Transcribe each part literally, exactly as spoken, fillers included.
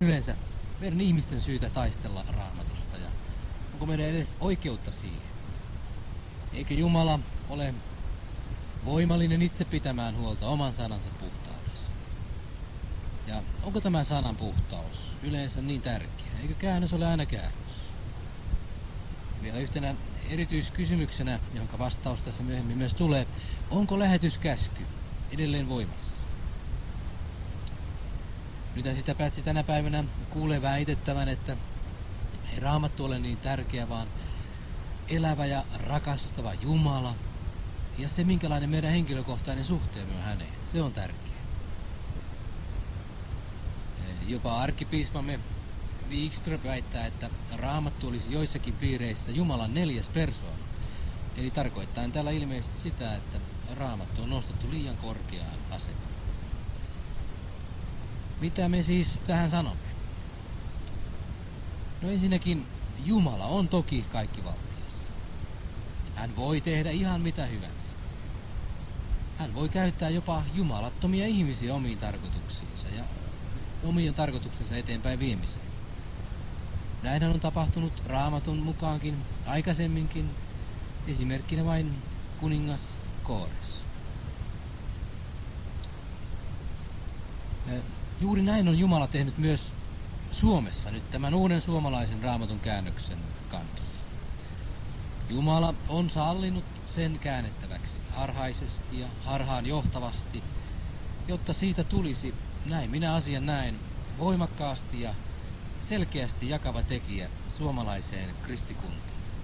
yleensä meidän ihmisten syytä taistella Raamatusta ja onko meidän edes oikeutta siihen? Eikö Jumala ole voimallinen itse pitämään huolta oman sanansa puhtaudessa? Ja onko tämä sanan puhtaus yleensä niin tärkeä? Eikö käännös ole aina käännös? Vielä yhtenä erityiskysymyksenä, jonka vastaus tässä myöhemmin myös tulee, onko lähetyskäsky edelleen voimassa? Nyt sitä päätsi tänä päivänä kuulee väitettävän, että ei Raamattu ole niin tärkeä, vaan elävä ja rakastava Jumala ja se, minkälainen meidän henkilökohtainen suhteemme on häneen, se on tärkeä. Jopa arkkipiispamme Wikström väittää, että Raamattu olisi joissakin piireissä Jumalan neljäs persoona. Eli tarkoittaa tällä ilmeisesti sitä, että Raamattu on nostettu liian korkeaan asemaan. Mitä me siis tähän sanomme? No ensinnäkin Jumala on toki kaikkivaltias. Hän voi tehdä ihan mitä hyvänsä. Hän voi käyttää jopa jumalattomia ihmisiä omiin tarkoituksiinsa ja omien tarkoituksensa eteenpäin viemiseen. Näinhän on tapahtunut Raamatun mukaankin aikaisemminkin, esimerkkinä vain kuningas Koores. Juuri näin on Jumala tehnyt myös Suomessa nyt tämän uuden suomalaisen Raamatun käännöksen kanssa. Jumala on sallinut sen käännettäväksi harhaisesti ja harhaan johtavasti, jotta siitä tulisi, näin minä asian näen, voimakkaasti ja selkeästi jakava tekijä suomalaiseen kristikuntaan.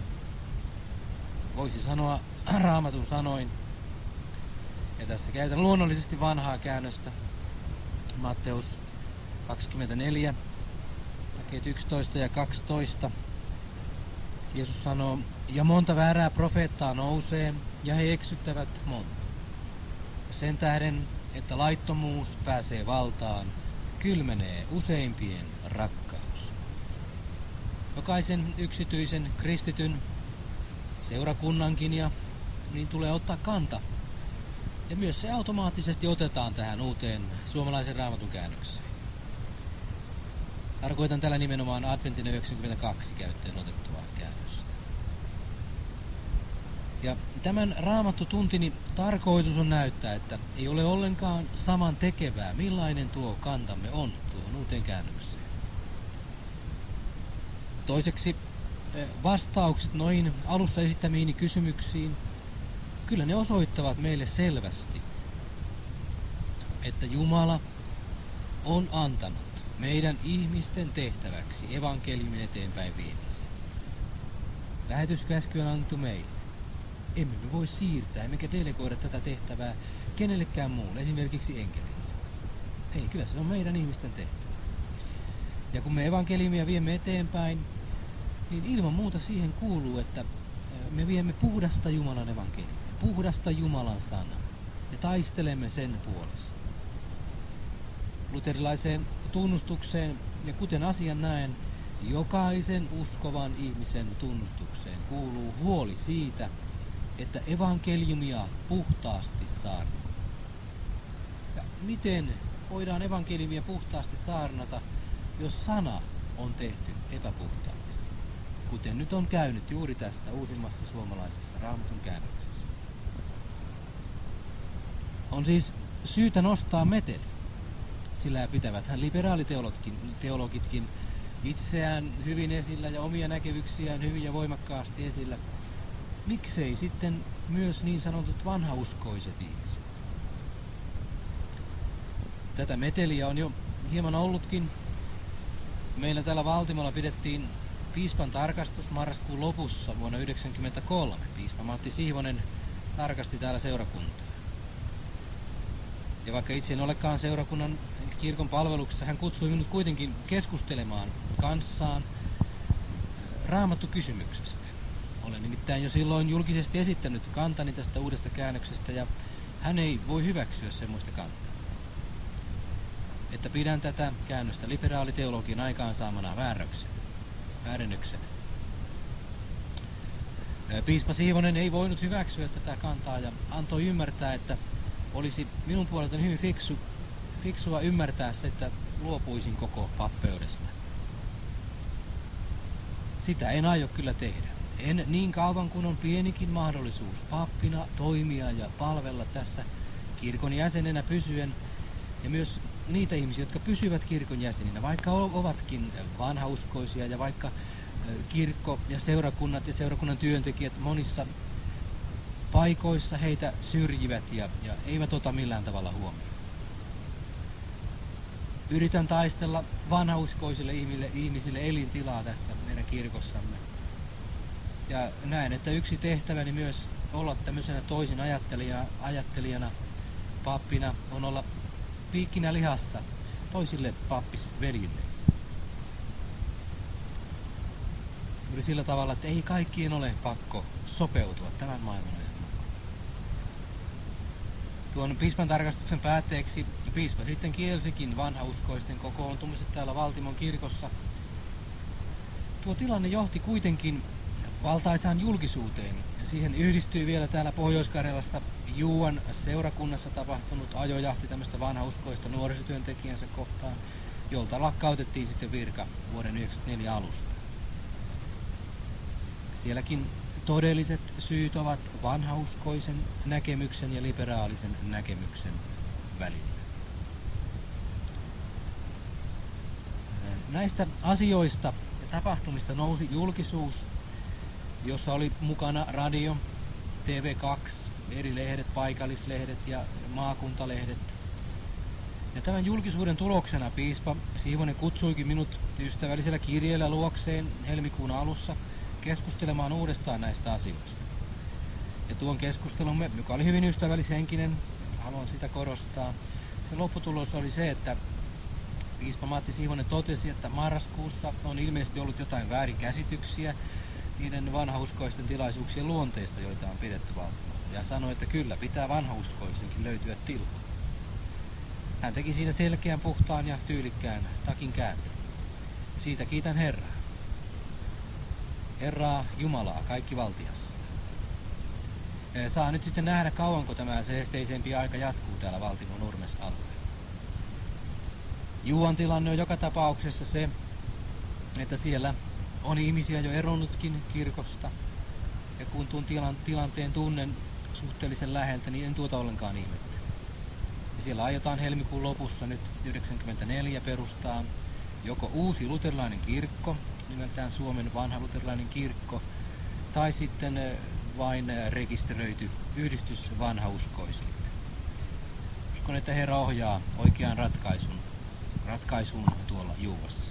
Voisi sanoa Raamatun sanoin, ja tässä käytän luonnollisesti vanhaa käännöstä, Matteus kaksikymmentäneljä, jakeet yksitoista ja kaksitoista. Jeesus sanoo, ja monta väärää profeettaa nousee, ja he eksyttävät monta. Sen tähden, että laittomuus pääsee valtaan, kylmenee useimpien rakkaus. Jokaisen yksityisen kristityn, seurakunnankin ja niin tulee ottaa kanta. Ja myös se automaattisesti otetaan tähän uuteen suomalaisen Raamatun käännökseen. Tarkoitan tällä nimenomaan Adventin yhdeksänkymmentäkaksi käyttöön otettua käännöstä. Ja tämän Raamattutuntini tarkoitus on näyttää, että ei ole ollenkaan saman tekevää, millainen tuo kantamme on tuohon uuteen käännökseen. Toiseksi vastaukset noihin alussa esittämiini kysymyksiin, kyllä ne osoittavat meille selvästi, että Jumala on antanut meidän ihmisten tehtäväksi evankeliumin eteenpäin viemiseen. Lähetyskäsky on annettu meille. Emme me voi siirtää, emmekä delegoida tätä tehtävää kenellekään muulle, esimerkiksi enkelille. Ei, kyllä se on meidän ihmisten tehtävä. Ja kun me evankeliumia viemme eteenpäin, niin ilman muuta siihen kuuluu, että me viemme puhdasta Jumalan evankeliumia, puhdasta Jumalan sanaa ja taistelemme sen puolesta. Luterilaiseen tunnustukseen, ja kuten asian näen, jokaisen uskovan ihmisen tunnustukseen kuuluu huoli siitä, että evankeliumia puhtaasti saarnataan. Ja miten voidaan evankeliumia puhtaasti saarnata, jos sana on tehty epäpuhtaasti? Kuten nyt on käynyt juuri tässä uusimmassa suomalaisessa Raamatun käännöksessä. On siis syytä nostaa meteli, sillä pitäväthän liberaaliteologitkin itseään hyvin esillä ja omia näkemyksiään hyvin ja voimakkaasti esillä. Miksei sitten myös niin sanotut vanhauskoiset ihmiset? Tätä meteliä on jo hieman ollutkin. Meillä täällä Valtimolla pidettiin piispan tarkastus marraskuun lopussa vuonna yhdeksänkymmentäkolme. Piispa Matti Sihvonen tarkasti täällä seurakuntaa. Ja vaikka itse en olekaan seurakunnan kirkon palveluksessa, hän kutsui minut kuitenkin keskustelemaan kanssaan Raamattu-kysymyksestä. Olen nimittäin jo silloin julkisesti esittänyt kantani tästä uudesta käännöksestä, ja hän ei voi hyväksyä semmoista kantaa. Että pidän tätä käännöstä liberaaliteologian aikaansaamana väärennyksenä. Piispa Siivonen ei voinut hyväksyä tätä kantaa ja antoi ymmärtää, että olisi minun puoleltani hyvin fiksu, fiksua ymmärtää se, että luopuisin koko pappeudesta. Sitä en aio kyllä tehdä. En niin kauan kuin on pienikin mahdollisuus pappina toimia ja palvella tässä kirkon jäsenenä pysyen, ja myös niitä ihmisiä, jotka pysyvät kirkon jäseninä, vaikka ovatkin vanhauskoisia ja vaikka kirkko ja seurakunnat ja seurakunnan työntekijät monissa paikoissa heitä syrjivät ja, ja eivät ota millään tavalla huomioon. Yritän taistella vanhauskoisille ihmisille, ihmisille elintilaa tässä meidän kirkossamme. Ja näen, että yksi tehtäväni myös olla tämmöisenä toisin ajattelija, ajattelijana, pappina, on olla piikkinä lihassa toisille pappisveljille. Juuri sillä tavalla, että ei kaikkien ole pakko sopeutua tämän maailman ajan mukaan. Tuon piispan tarkastuksen päätteeksi piispa sitten kielsikin vanhauskoisten kokoontumiset täällä Valtimon kirkossa. Tuo tilanne johti kuitenkin valtaisaan julkisuuteen, ja siihen yhdistyi vielä täällä Pohjois-Karjalassa Juuan seurakunnassa tapahtunut ajojahti tämmöistä vanhauskoista nuorisotyöntekijänsä kohtaan, jolta lakkautettiin sitten virka vuoden yhdeksänkymmentäneljä alusta. Sielläkin todelliset syyt ovat vanhauskoisen näkemyksen ja liberaalisen näkemyksen välillä. Näistä asioista ja tapahtumista nousi julkisuus, jossa oli mukana radio, T V kaksi, eri lehdet, paikallislehdet ja maakuntalehdet. Ja tämän julkisuuden tuloksena piispa Siivonen kutsuikin minut ystävällisellä kirjeellä luokseen helmikuun alussa keskustelemaan uudestaan näistä asioista. Ja tuon keskustelumme, joka oli hyvin ystävällishenkinen, haluan sitä korostaa, se lopputulos oli se, että piispa Matti Siivonen totesi, että marraskuussa on ilmeisesti ollut jotain väärinkäsityksiä niiden vanhauskoisten tilaisuuksien luonteista, joita on pidetty Valtimolla. Ja sanoi, että kyllä, pitää vanhauskoistenkin löytyä tilaa. Hän teki siitä selkeän, puhtaan ja tyylikkään takin käänteen. Siitä kiitän Herraa. Herraa Jumalaa kaikki valtiassa. Saa nyt sitten nähdä, kauanko tämä seesteisempi aika jatkuu täällä Valtimon Nurmes-alueella. Juuan tilanne on joka tapauksessa se, että siellä on ihmisiä jo eronnutkin kirkosta. Ja kun tuon tilan, tilanteen tunnen suhteellisen läheltä, niin en tuota ollenkaan ihmettä. Ja siellä aiotaan helmikuun lopussa nyt yhdeksänkymmentäneljä perustaa joko uusi luterilainen kirkko, nimeltään Suomen vanha luterilainen kirkko, tai sitten vain rekisteröity yhdistys vanhauskoisille. Uskon, että Herra ohjaa oikeaan ratkaisun, ratkaisun tuolla Juuassa.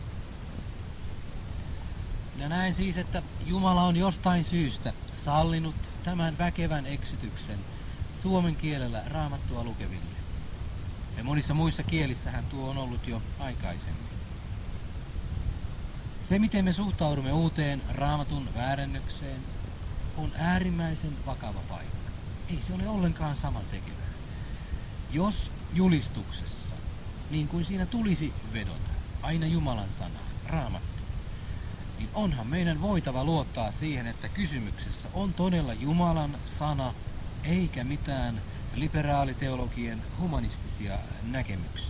Ja näen siis, että Jumala on jostain syystä sallinut tämän väkevän eksytyksen suomen kielellä Raamattua lukeville. Ja monissa muissa kielissähän tuo on ollut jo aikaisemmin. Se, miten me suhtaudumme uuteen Raamatun väärennökseen, on äärimmäisen vakava paikka. Ei se ole ollenkaan samantekevää. Jos julistuksessa, niin kuin siinä tulisi vedota, aina Jumalan sanaa, Raamattu, niin onhan meidän voitava luottaa siihen, että kysymyksessä on todella Jumalan sana, eikä mitään liberaaliteologien humanistisia näkemyksiä.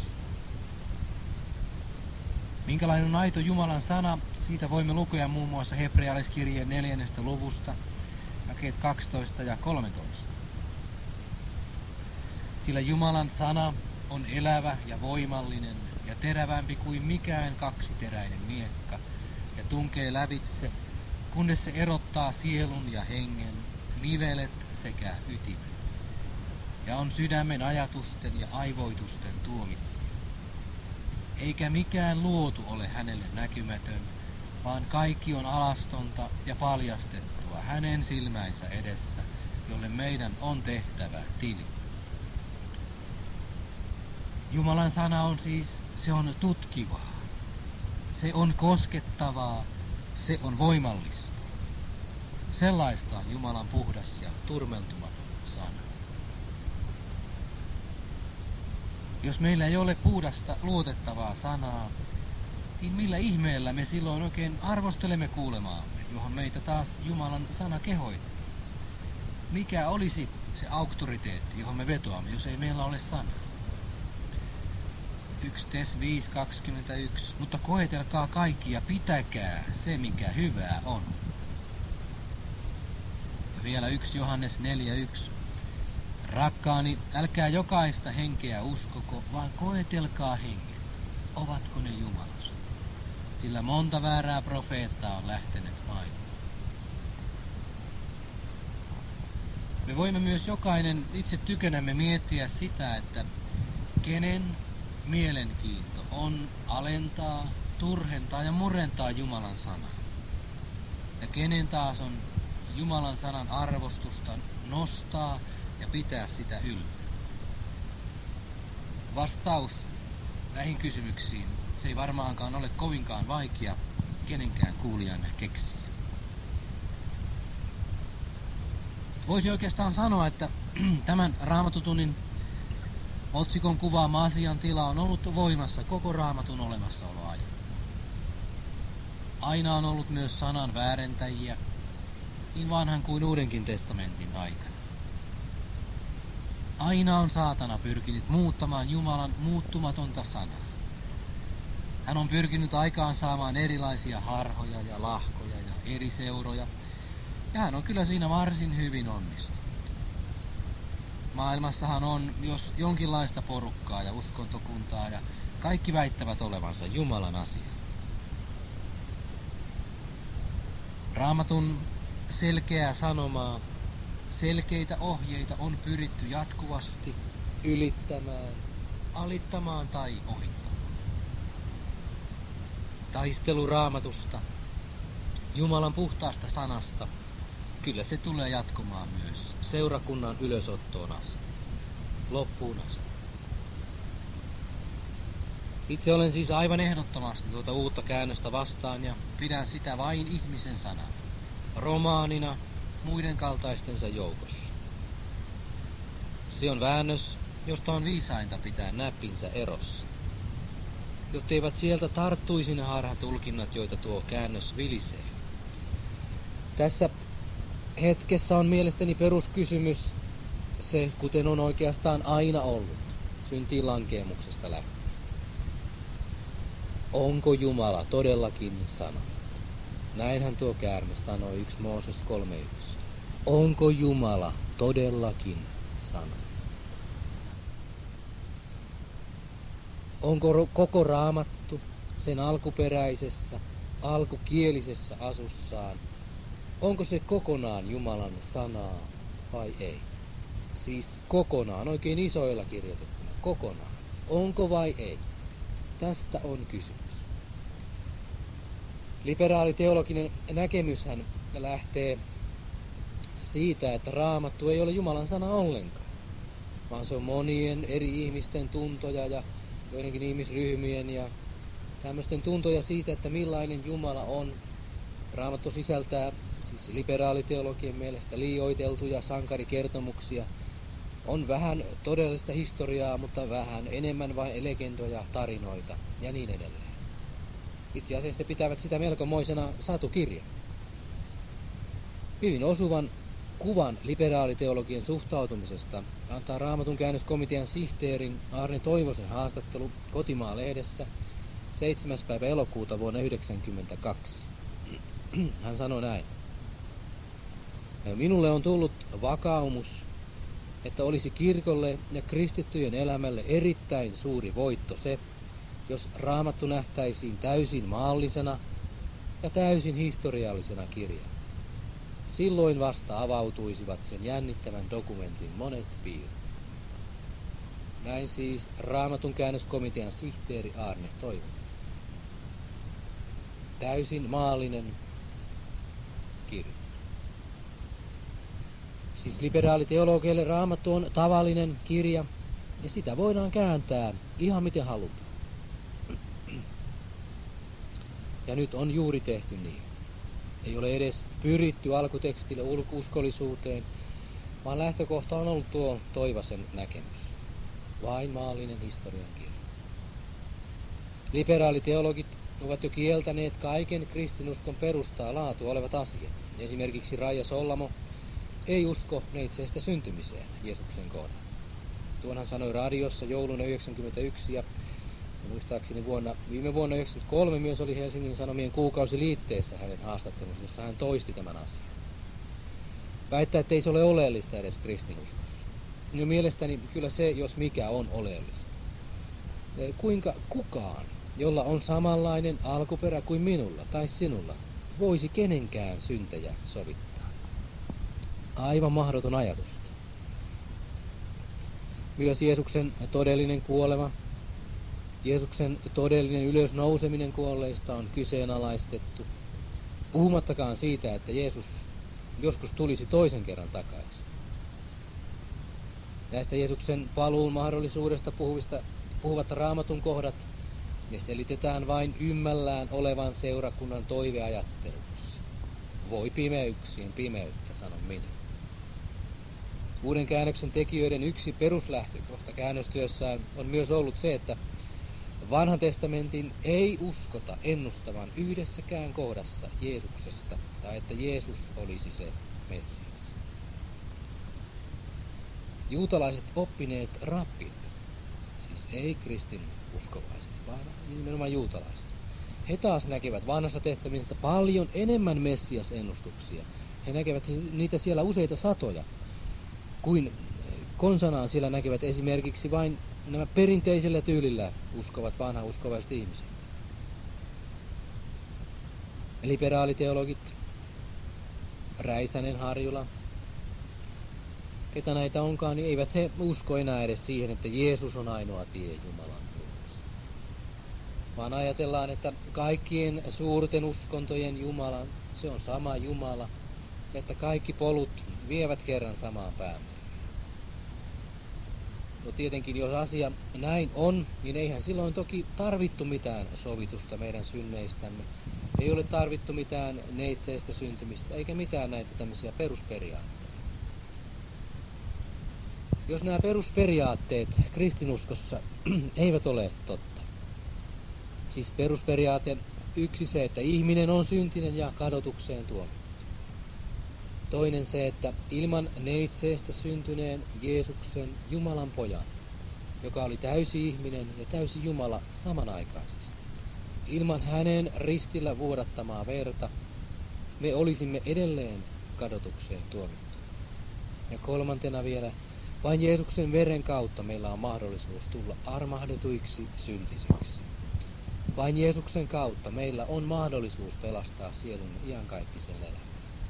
Minkälainen on aito Jumalan sana, siitä voimme lukea muun muassa hebrealaiskirjeen neljännestä luvusta, jakeet kaksitoista ja kolmetoista. Sillä Jumalan sana on elävä ja voimallinen ja terävämpi kuin mikään kaksiteräinen miekka, ja tunkee lävitse, kunnes se erottaa sielun ja hengen, nivelet sekä ytimen, ja on sydämen ajatusten ja aivoitusten tuomitsija. Eikä mikään luotu ole hänelle näkymätön, vaan kaikki on alastonta ja paljastettua hänen silmäinsä edessä, jolle meidän on tehtävä tili. Jumalan sana on siis, se on tutkivaa, se on koskettavaa, se on voimallista. Sellaista on Jumalan puhdas ja turmeltumaton sana. Jos meillä ei ole puhdasta, luotettavaa sanaa, niin millä ihmeellä me silloin oikein arvostelemme kuulemaamme, johon meitä taas Jumalan sana kehoittaa? Mikä olisi se auktoriteetti, johon me vetoamme, jos ei meillä ole sanaa? yksi Tes viisi kaksikymmentäyksi. Mutta koetelkaa kaikki ja pitäkää se, mikä hyvää on. Ja vielä yksi Johannes neljä yksi. Rakkaani, älkää jokaista henkeä uskoko, vaan koetelkaa henget. Ovatko ne Jumalasta? Sillä monta väärää profeettaa on lähtenyt maailmaan. Me voimme myös jokainen itse tykönämme miettiä sitä, että kenen mielenkiinto on alentaa, turhentaa ja murentaa Jumalan sanaa. Ja kenen taas on Jumalan sanan arvostusta nostaa ja pitää sitä yllä. Vastaus näihin kysymyksiin, se ei varmaankaan ole kovinkaan vaikea kenenkään kuulijan keksiä. Voisi oikeastaan sanoa, että tämän Raamatutunnin otsikon kuvaama asian tila on ollut voimassa koko Raamatun olemassaoloajan. Aina on ollut myös sanan väärentäjiä, niin vanhan kuin Uudenkin testamentin aikana. Aina on saatana pyrkinyt muuttamaan Jumalan muuttumatonta sanaa. Hän on pyrkinyt aikaan saamaan erilaisia harhoja ja lahkoja ja eri seuroja, ja hän on kyllä siinä varsin hyvin onnistunut. Maailmassahan on jos jonkinlaista porukkaa ja uskontokuntaa, ja kaikki väittävät olevansa Jumalan asia. Raamatun selkeää sanomaa, selkeitä ohjeita on pyritty jatkuvasti ylittämään, alittamaan tai ohittamaan. Taistelu Raamatusta, Jumalan puhtaasta sanasta, kyllä se tulee jatkumaan myös seurakunnan ylösottoon asti, loppuun asti. Itse olen siis aivan ehdottomasti tuota uutta käännöstä vastaan ja pidän sitä vain ihmisen sanana, romaanina muiden kaltaistensa joukossa. Se on väännös, josta on viisainta pitää näppinsä erossa, jotteivät sieltä tarttuisi ne harhatulkinnat, joita tuo käännös vilisee. Tässä hetkessä on mielestäni peruskysymys se, kuten on oikeastaan aina ollut, syntiin lankeemuksesta lähtien. Onko Jumala todellakin sanonut? Näinhän tuo käärme sanoi yksi Mooses kolme yksi. Onko Jumala todellakin sanonut? Onko koko Raamattu sen alkuperäisessä, alkukielisessä asussaan, onko se kokonaan Jumalan sanaa vai ei? Siis kokonaan, oikein isoilla kirjoitettuna, kokonaan. Onko vai ei? Tästä on kysymys. Liberaali teologinen näkemyshän lähtee siitä, että Raamattu ei ole Jumalan sana ollenkaan, vaan se on monien eri ihmisten tuntoja ja joidenkin ihmisryhmien ja tämmöisten tuntoja siitä, että millainen Jumala on. Raamattu sisältää siis liberaaliteologien mielestä liioiteltuja sankarikertomuksia. On vähän todellista historiaa, mutta vähän enemmän vain legendoja, tarinoita ja niin edelleen. Itse asiassa pitävät sitä melkomoisena satukirja. Hyvin osuvan kuvan liberaaliteologien suhtautumisesta antaa Raamatun käännöskomitean sihteerin Aarne Toivosen haastattelu Kotimaa-lehdessä seitsemäs päivä elokuuta vuonna yhdeksänkymmentäkaksi. Hän sanoi näin. Minulle on tullut vakaumus, että olisi kirkolle ja kristittyjen elämälle erittäin suuri voitto se, jos Raamattu nähtäisiin täysin maallisena ja täysin historiallisena kirjana. Silloin vasta avautuisivat sen jännittävän dokumentin monet piirteet. Näin siis Raamatun käännöskomitean sihteeri Aarne Toivonen. Täysin maallinen kirja. Siis liberaaliteologeille Raamattu on tavallinen kirja, ja sitä voidaan kääntää ihan miten halutaan. Ja nyt on juuri tehty niin. Ei ole edes pyritty alkutekstille ulkouskollisuuteen, vaan lähtökohta on ollut tuo Toivasen näkemys. Vain maallinen historian kirja. Liberaaliteologit ovat jo kieltäneet kaiken kristinuskon perustaa laatu olevat asiat. Esimerkiksi Raija Sollamo ei usko neitseestä syntymiseen Jeesuksen kohdalla. Tuon hän sanoi radiossa jouluna yhdeksänkymmentäyksi, ja Ja muistaakseni vuonna, viime vuonna yhdeksänkymmentäkolme myös oli Helsingin Sanomien kuukausiliitteessä hänen haastattelunsa, jossa hän toisti tämän asian. Väittää, että ei se ole oleellista edes kristinuskossa. Ja mielestäni kyllä se, jos mikä, on oleellista. Kuinka kukaan, jolla on samanlainen alkuperä kuin minulla tai sinulla, voisi kenenkään syntejä sovittaa? Aivan mahdoton ajatusta. Myös Jeesuksen todellinen kuolema, Jeesuksen todellinen ylösnouseminen kuolleista on kyseenalaistettu, puhumattakaan siitä, että Jeesus joskus tulisi toisen kerran takaisin. Näistä Jeesuksen paluun mahdollisuudesta puhuvista, puhuvat Raamatun kohdat, ne selitetään vain ymmällään olevan seurakunnan toiveajatteluksi. Voi pimeyksien pimeyttä, sanon minä. Uuden käännöksen tekijöiden yksi peruslähtökohta käännöstyössään on myös ollut se, että vanhan testamentin ei uskota ennustavan yhdessäkään kohdassa Jeesuksesta, tai että Jeesus olisi se Messias. Juutalaiset oppineet rabbit, siis ei kristin uskovaiset, vaan nimenomaan juutalaiset, he taas näkevät vanhassa testamentissa paljon enemmän Messias-ennustuksia. He näkevät niitä siellä useita satoja, kuin konsanaan siellä näkevät esimerkiksi vain nämä perinteisellä tyylillä uskovat vanhauskovaiset ihmiset. Liberaaliteologit, Räisänen, Harjula, ketä näitä onkaan, niin eivät he usko enää edes siihen, että Jeesus on ainoa tie Jumalan luokse. Vaan ajatellaan, että kaikkien suurten uskontojen Jumalan, se on sama Jumala, että kaikki polut vievät kerran samaan päämään. No tietenkin, jos asia näin on, niin eihän silloin toki tarvittu mitään sovitusta meidän synneistämme. Ei ole tarvittu mitään neitseistä syntymistä, eikä mitään näitä tämmöisiä perusperiaatteita. Jos nämä perusperiaatteet kristinuskossa eivät ole totta, siis perusperiaate yksi se, että ihminen on syntinen ja kadotukseen tuomittu. Toinen se, että ilman neitseestä syntyneen Jeesuksen Jumalan pojan, joka oli täysi ihminen ja täysi Jumala samanaikaisesti, ilman hänen ristillä vuodattamaa verta, me olisimme edelleen kadotukseen tuomittu. Ja kolmantena vielä, vain Jeesuksen veren kautta meillä on mahdollisuus tulla armahdetuiksi syntisiksi. Vain Jeesuksen kautta meillä on mahdollisuus pelastaa sielumme iankaikkiseen elämään.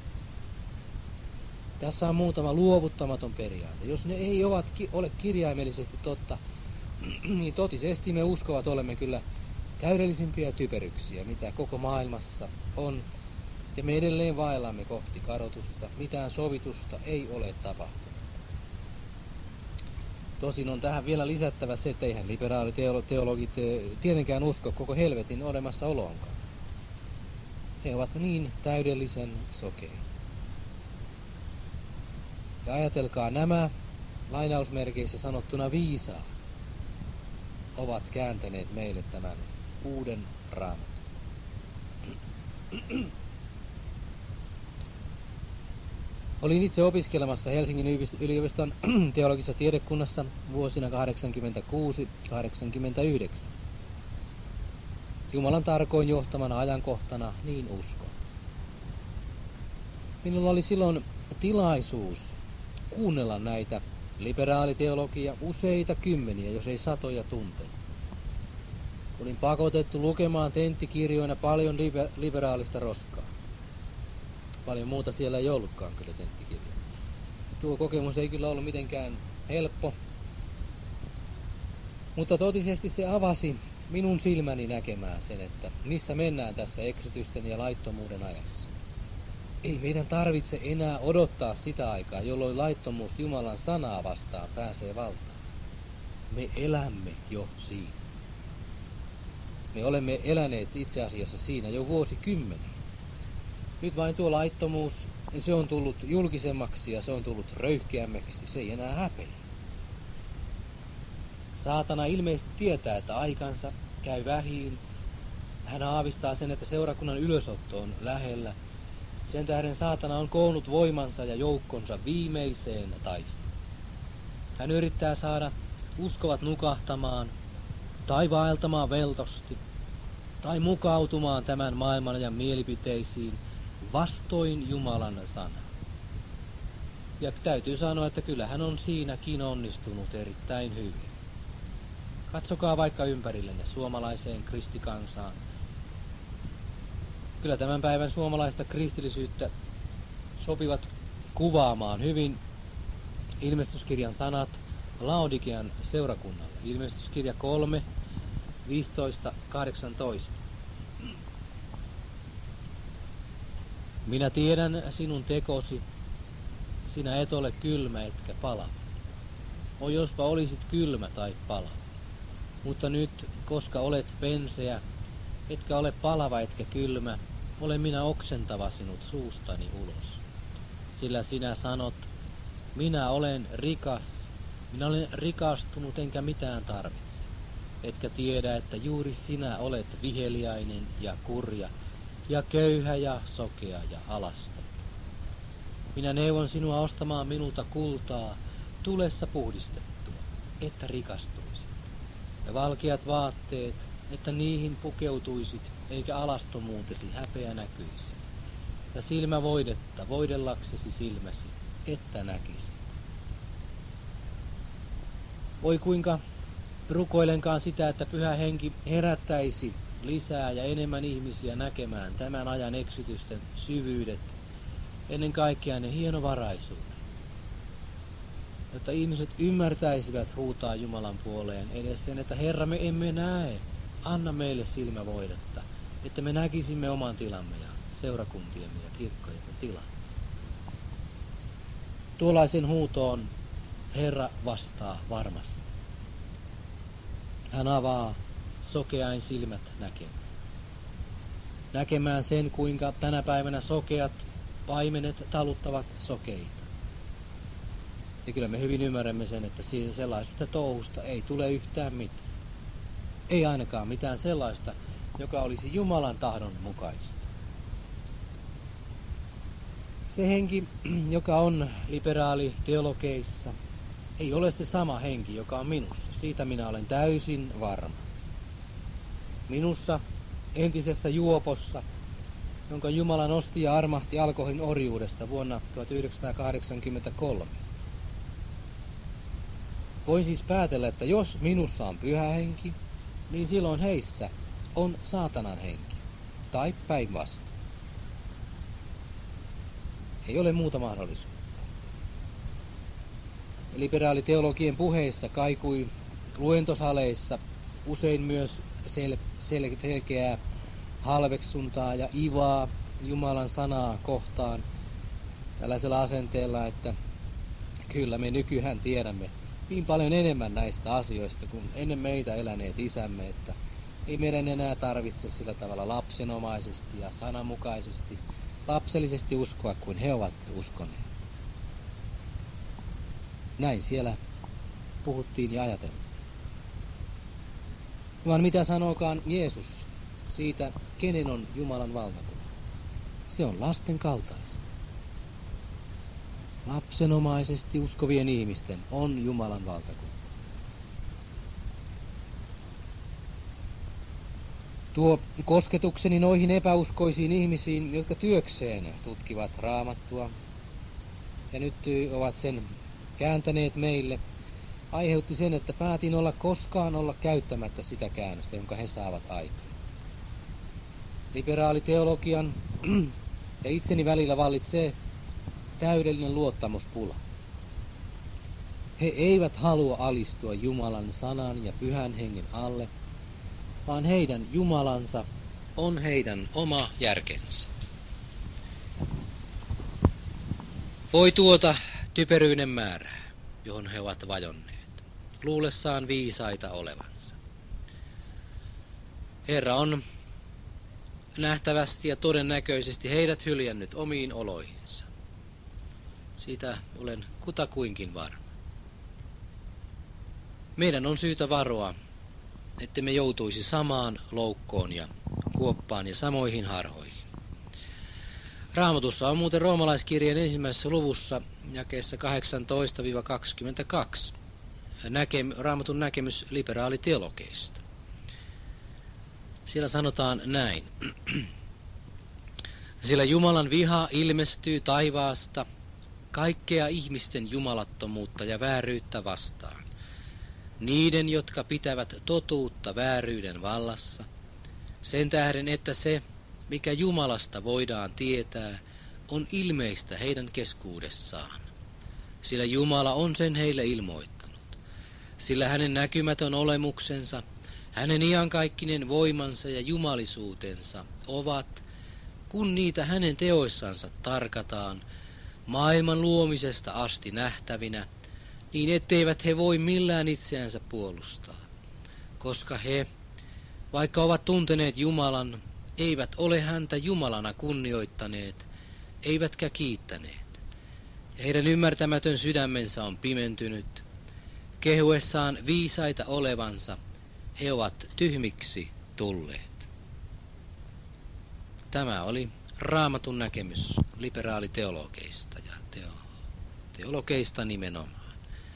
Tässä on muutama luovuttamaton periaate. Jos ne ei ovat, ole kirjaimellisesti totta, niin totisesti me uskovat olemme kyllä täydellisimpiä typeryksiä, mitä koko maailmassa on. Ja me edelleen vaellamme kohti kadotusta. Mitään sovitusta ei ole tapahtunut. Tosin on tähän vielä lisättävä se, että eihän liberaaliteologit tietenkään usko koko helvetin olemassaoloonkaan. He ovat niin täydellisen sokeita. Ja ajatelkaa, nämä lainausmerkeissä sanottuna viisaat ovat kääntäneet meille tämän uuden Raamatun. Olin itse opiskelemassa Helsingin yliopiston teologisessa tiedekunnassa vuosina kahdeksankymmentäkuusi kahdeksankymmentäyhdeksän. Jumalan tarkoin johtamana ajankohtana niin uskon. Minulla oli silloin tilaisuus kuunnella näitä liberaaliteologia useita kymmeniä, jos ei satoja tunteja. Olin pakotettu lukemaan tenttikirjoina paljon liber- liberaalista roskaa. Paljon muuta siellä ei ollutkaan kyllä tenttikirjoja. Tuo kokemus ei kyllä ollut mitenkään helppo, mutta totisesti se avasi minun silmäni näkemään sen, että missä mennään tässä eksytysten ja laittomuuden ajassa. Ei meidän tarvitse enää odottaa sitä aikaa, jolloin laittomuus Jumalan sanaa vastaan pääsee valtaan. Me elämme jo siinä. Me olemme eläneet itse asiassa siinä jo vuosikymmeniä. Nyt vain tuo laittomuus, se on tullut julkisemmaksi ja se on tullut röyhkeämmäksi, se ei enää häpeä. Saatana ilmeisesti tietää, että aikansa käy vähiin. Hän aavistaa sen, että seurakunnan ylösotto on lähellä. Sen tähden saatana on koonnut voimansa ja joukkonsa viimeiseen taisteluun. Hän yrittää saada uskovat nukahtamaan, tai vaeltamaan veltosti, tai mukautumaan tämän maailman ja mielipiteisiin vastoin Jumalan sanaa. Ja täytyy sanoa, että kyllä hän on siinäkin onnistunut erittäin hyvin. Katsokaa vaikka ympärillenne suomalaiseen kristikansaan. Kyllä tämän päivän suomalaista kristillisyyttä sopivat kuvaamaan hyvin ilmestyskirjan sanat Laodikian seurakunnalle. Ilmestyskirja kolme, viisitoista kahdeksantoista. Minä tiedän sinun tekosi, sinä et ole kylmä etkä palava. O jospa olisit kylmä tai palava. Mutta nyt, koska olet penseä, etkä ole palava etkä kylmä, olen minä oksentava sinut suustani ulos. Sillä sinä sanot, minä olen rikas, minä olen rikastunut enkä mitään tarvitse. Etkä tiedä, että juuri sinä olet viheliäinen ja kurja, ja köyhä ja sokea ja alaston. Minä neuvon sinua ostamaan minulta kultaa, tulessa puhdistettua, että rikastuisit. Ja valkeat vaatteet, että niihin pukeutuisit, eikä alastomuutesi häpeä näkyisi. Ja silmävoidetta voidellaksesi silmäsi, että näkisit. Voi kuinka rukoilenkaan sitä, että Pyhä Henki herättäisi lisää ja enemmän ihmisiä näkemään tämän ajan eksytysten syvyydet, ennen kaikkea ne hienovaraisuuden. Jotta ihmiset ymmärtäisivät huutaa Jumalan puoleen edes sen, että Herra, me emme näe, anna meille silmävoidetta, että me näkisimme oman tilamme ja seurakuntiemme ja kirkkojemme tilan. Tuollaisen huutoon Herra vastaa varmasti. Hän avaa sokeain silmät näkemään. Näkemään sen, kuinka tänä päivänä sokeat paimenet taluttavat sokeita. Ja kyllä me hyvin ymmärrämme sen, että sellaisesta touhusta ei tule yhtään mitään. Ei ainakaan mitään sellaista, joka olisi Jumalan tahdon mukaista. Se henki, joka on liberaali teologeissa, ei ole se sama henki, joka on minussa. Siitä minä olen täysin varma. Minussa, entisessä juopossa, jonka Jumala nosti ja armahti alkoholin orjuudesta vuonna tuhatyhdeksänsataakahdeksankymmentäkolme. Voin siis päätellä, että jos minussa on pyhä henki, niin silloin heissä on saatanan henki, tai päinvastoin. Ei ole muuta mahdollisuutta. Liberaaliteologien puheissa kaikui luentosaleissa usein myös sel- sel- selkeää halveksuntaa ja ivaa Jumalan sanaa kohtaan tällaisella asenteella, että kyllä me nykyään tiedämme niin paljon enemmän näistä asioista kuin ennen meitä eläneet isämme, että ei meidän enää tarvitse sillä tavalla lapsenomaisesti ja sananmukaisesti, lapsellisesti uskoa kuin he ovat uskoneet. Näin siellä puhuttiin ja ajateltiin. Vaan mitä sanookaan Jeesus siitä, kenen on Jumalan valtakunta? Se on lasten kaltaista. Lapsenomaisesti uskovien ihmisten on Jumalan valtakunta. Tuo kosketukseni noihin epäuskoisiin ihmisiin, jotka työkseen tutkivat Raamattua ja nyt ovat sen kääntäneet meille, aiheutti sen, että päätin olla koskaan olla käyttämättä sitä käännöstä, jonka he saavat aikaan. Liberaaliteologian ja itseni välillä vallitsee täydellinen luottamuspula. He eivät halua alistua Jumalan sanan ja pyhän hengen alle, vaan heidän Jumalansa on heidän oma järkensä. Voi tuota typeryyden määrää, johon he ovat vajonneet, luulessaan viisaita olevansa. Herra on nähtävästi ja todennäköisesti heidät hyljännyt omiin oloihinsa. Siitä olen kutakuinkin varma. Meidän on syytä varoa, ettemme joutuisi samaan loukkoon ja kuoppaan ja samoihin harhoihin. Raamatussa on muuten roomalaiskirjeen ensimmäisessä luvussa jakeessa kahdeksantoista kaksikymmentäkaksi näkem, Raamatun näkemys liberaaliteologeista. Siellä sanotaan näin. Sillä Jumalan viha ilmestyy taivaasta kaikkea ihmisten jumalattomuutta ja vääryyttä vastaan. Niiden, jotka pitävät totuutta vääryyden vallassa, sen tähden, että se, mikä Jumalasta voidaan tietää, on ilmeistä heidän keskuudessaan. Sillä Jumala on sen heille ilmoittanut. Sillä hänen näkymätön olemuksensa, hänen iankaikkinen voimansa ja jumalisuutensa ovat, kun niitä hänen teoissansa tarkataan, maailman luomisesta asti nähtävinä, niin etteivät he voi millään itseänsä puolustaa, koska he, vaikka ovat tunteneet Jumalan, eivät ole häntä Jumalana kunnioittaneet, eivätkä kiittäneet. Ja heidän ymmärtämätön sydämensä on pimentynyt. Kehuessaan viisaita olevansa, he ovat tyhmiksi tulleet. Tämä oli Raamatun näkemys liberaaliteologeista ja teo, teologeista nimenomaan.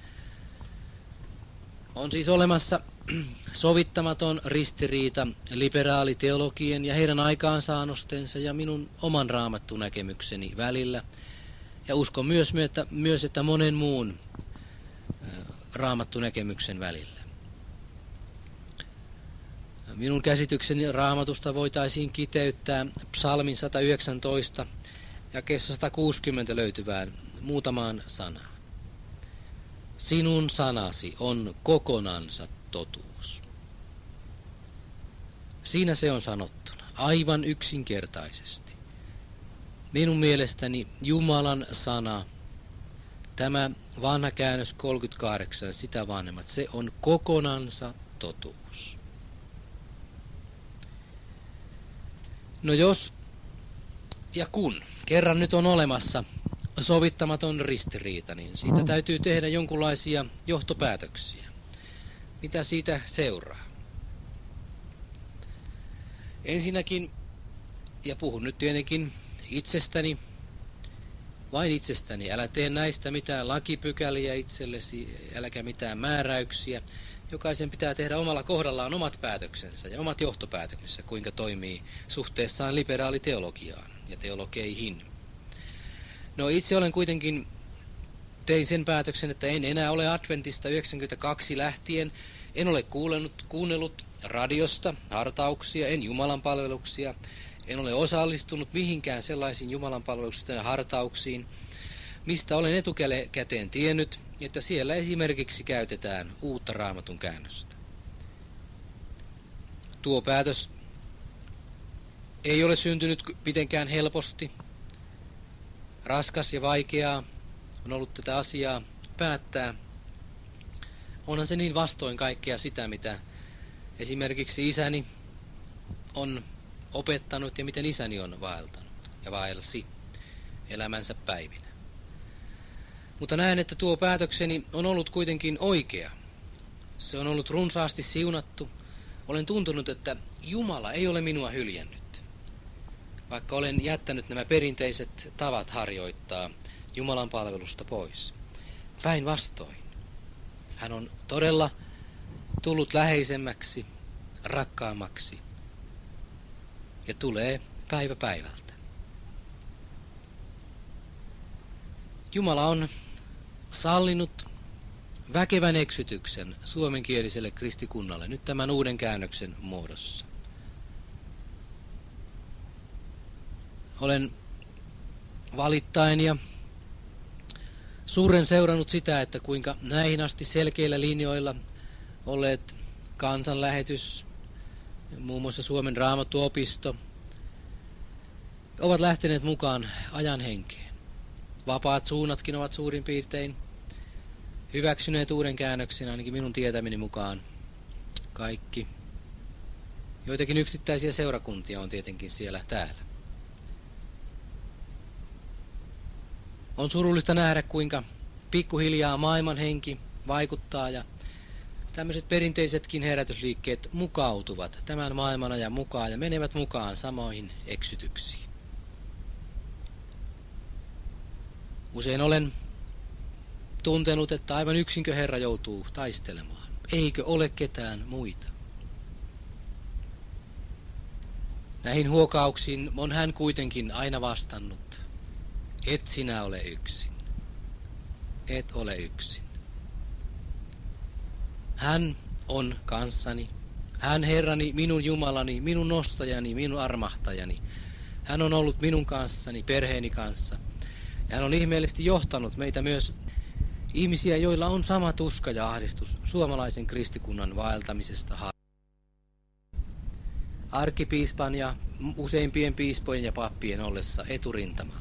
On siis olemassa sovittamaton ristiriita liberaaliteologien ja heidän aikaansaannostensa ja minun oman Raamatun näkemykseni välillä. Ja uskon myös, että, myös, että monen muun Raamatun näkemyksen välillä. Minun käsitykseni Raamatusta voitaisiin kiteyttää psalmin sata yhdeksäntoista ja kesä sata kuusikymmentä löytyvään muutamaan sanaan. Sinun sanasi on kokonansa totuus. Siinä se on sanottuna, aivan yksinkertaisesti. Minun mielestäni Jumalan sana, tämä vanha käännös kolmekymmentäkahdeksan, sitä vanhemmat, se on kokonansa totuus. No jos ja kun kerran nyt on olemassa sovittamaton ristiriita, niin siitä täytyy tehdä jonkinlaisia johtopäätöksiä. Mitä siitä seuraa? Ensinnäkin, ja puhun nyt tietenkin itsestäni, vain itsestäni, älä tee näistä mitään lakipykäliä itsellesi, äläkä mitään määräyksiä. Jokaisen pitää tehdä omalla kohdallaan omat päätöksensä ja omat johtopäätöksensä, kuinka toimii suhteessaan liberaaliteologiaan ja teologeihin. No itse olen kuitenkin, tein sen päätöksen, että en enää ole adventista yhdeksänkymmentäkaksi lähtien, en ole kuunnellut, kuunnellut radiosta hartauksia, en jumalanpalveluksia, en ole osallistunut mihinkään sellaisiin jumalanpalveluksista ja hartauksiin, mistä olen etukäteen tiennyt, että siellä esimerkiksi käytetään uutta Raamatun käännöstä. Tuo päätös ei ole syntynyt mitenkään helposti. Raskas ja vaikeaa on ollut tätä asiaa päättää. Onhan se niin vastoin kaikkea sitä, mitä esimerkiksi isäni on opettanut ja miten isäni on vaeltanut ja vaelsi elämänsä päivinä. Mutta näen, että tuo päätökseni on ollut kuitenkin oikea. Se on ollut runsaasti siunattu. Olen tuntunut, että Jumala ei ole minua hyljännyt, vaikka olen jättänyt nämä perinteiset tavat harjoittaa Jumalan palvelusta pois. Päinvastoin. Hän on todella tullut läheisemmäksi, rakkaammaksi ja tulee päivä päivältä. Jumala on sallinut väkevän eksytyksen suomenkieliselle kristikunnalle nyt tämän uuden käännöksen muodossa. Olen valittain ja suuren seurannut sitä, että kuinka näihin asti selkeillä linjoilla olleet kansanlähetys, muun muassa Suomen Raamattuopisto, ovat lähteneet mukaan ajan henkeen. Vapaat suunnatkin ovat suurin piirtein hyväksyneet uuden käännöksen, ainakin minun tietämini mukaan kaikki. Joitakin yksittäisiä seurakuntia on tietenkin siellä täällä. On surullista nähdä, kuinka pikkuhiljaa maailman henki vaikuttaa ja tämmöiset perinteisetkin herätysliikkeet mukautuvat tämän maailmanajan mukaan ja menevät mukaan samoihin eksytyksiin. Usein olen tuntenut, että aivan yksinkö Herra joutuu taistelemaan. Eikö ole ketään muita? Näihin huokauksiin on hän kuitenkin aina vastannut, et sinä ole yksin, et ole yksin. Hän on kanssani, hän Herrani, minun Jumalani, minun nostajani, minun armahtajani. Hän on ollut minun kanssani, perheeni kanssa. Ja hän on ihmeellisesti johtanut meitä myös ihmisiä, joilla on sama tuska ja ahdistus suomalaisen kristikunnan vaeltamisesta. Arkkipiispan ja useimpien piispojen ja pappien ollessa eturintamalla.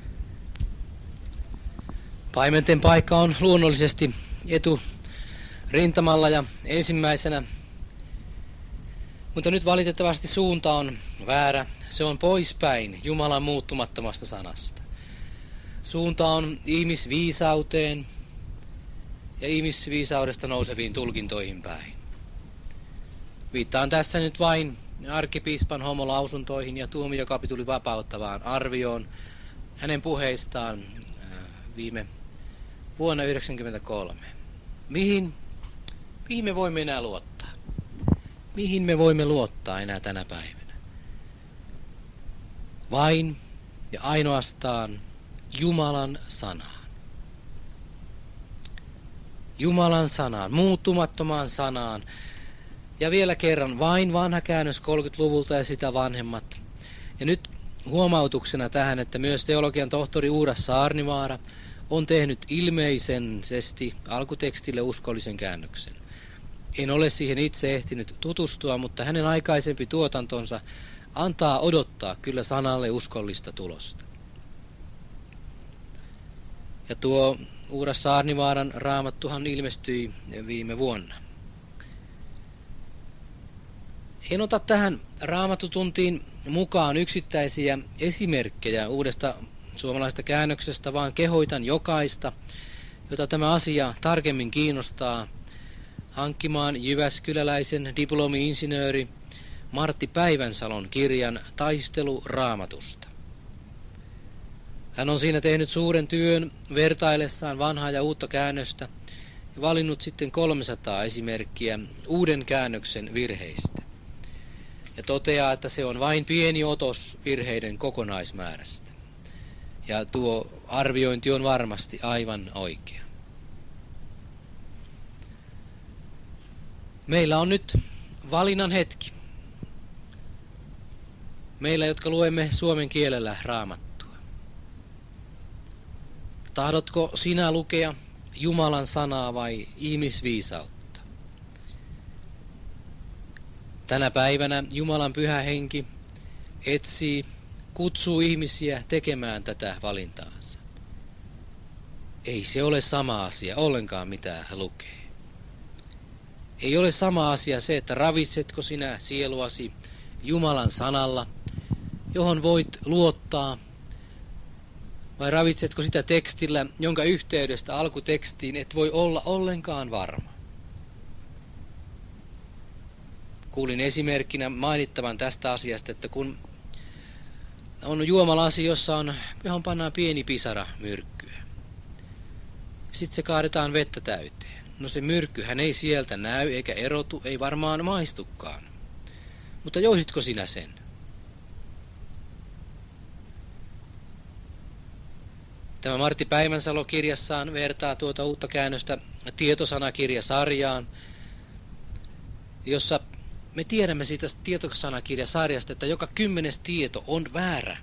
Paimenten paikka on luonnollisesti eturintamalla ja ensimmäisenä, mutta nyt valitettavasti suunta on väärä. Se on poispäin Jumalan muuttumattomasta sanasta. Suunta on ihmisviisauteen ja ihmisviisaudesta nouseviin tulkintoihin päin. Viittaan tässä nyt vain arkkipiispan homolausuntoihin ja tuomiokapitulin vapauttavaan arvioon hänen puheistaan viime vuonna yhdeksänkymmentäkolme. Mihin, mihin me voimme enää luottaa? Mihin me voimme luottaa enää tänä päivänä? Vain ja ainoastaan Jumalan sanaan. Jumalan sanaan, muuttumattomaan sanaan. Ja vielä kerran, vain vanha käännös kolmekymmentäluvulta ja sitä vanhemmat. Ja nyt huomautuksena tähän, että myös teologian tohtori Uura Saarnivaara on tehnyt ilmeisesti alkutekstille uskollisen käännöksen. En ole siihen itse ehtinyt tutustua, mutta hänen aikaisempi tuotantonsa antaa odottaa kyllä sanalle uskollista tulosta. Ja tuo Uura Saarnivaaran raamattuhan ilmestyi viime vuonna. En ota tähän raamattutuntiin mukaan yksittäisiä esimerkkejä uudesta suomalaisesta käännöksestä, vaan kehoitan jokaista, jota tämä asia tarkemmin kiinnostaa, hankkimaan jyväskyläläisen diplomi-insinööri Martti Päivänsalon kirjan Taistelu Raamatusta. Hän on siinä tehnyt suuren työn vertaillessaan vanhaa ja uutta käännöstä ja valinnut sitten kolmesataa esimerkkiä uuden käännöksen virheistä. Ja toteaa, että se on vain pieni otos virheiden kokonaismäärästä. Ja tuo arviointi on varmasti aivan oikea. Meillä on nyt valinnan hetki. Meillä, jotka luemme suomen kielellä raamattua. Tahdotko sinä lukea Jumalan sanaa vai ihmisviisautta? Tänä päivänä Jumalan pyhä henki etsii, kutsuu ihmisiä tekemään tätä valintaansa. Ei se ole sama asia ollenkaan, mitä hän lukee. Ei ole sama asia se, että ravitsetko sinä sieluasi Jumalan sanalla, johon voit luottaa, vai ravitsetko sitä tekstillä, jonka yhteydestä alkutekstiin et voi olla ollenkaan varma. Kuulin esimerkkinä mainittavan tästä asiasta, että kun on juomalasi, jossa on, johon pannaan pieni pisara myrkkyä. Sitten se kaadetaan vettä täyteen. No se myrkkyhän ei sieltä näy eikä erotu, ei varmaan maistukaan. Mutta joisitko sinä sen? Tämä Martti Päivänsalo kirjassaan vertaa tuota uutta käännöstä tietosanakirjasarjaan, jossa me tiedämme siitä tietosanakirjasarjasta, että joka kymmenes tieto on väärä,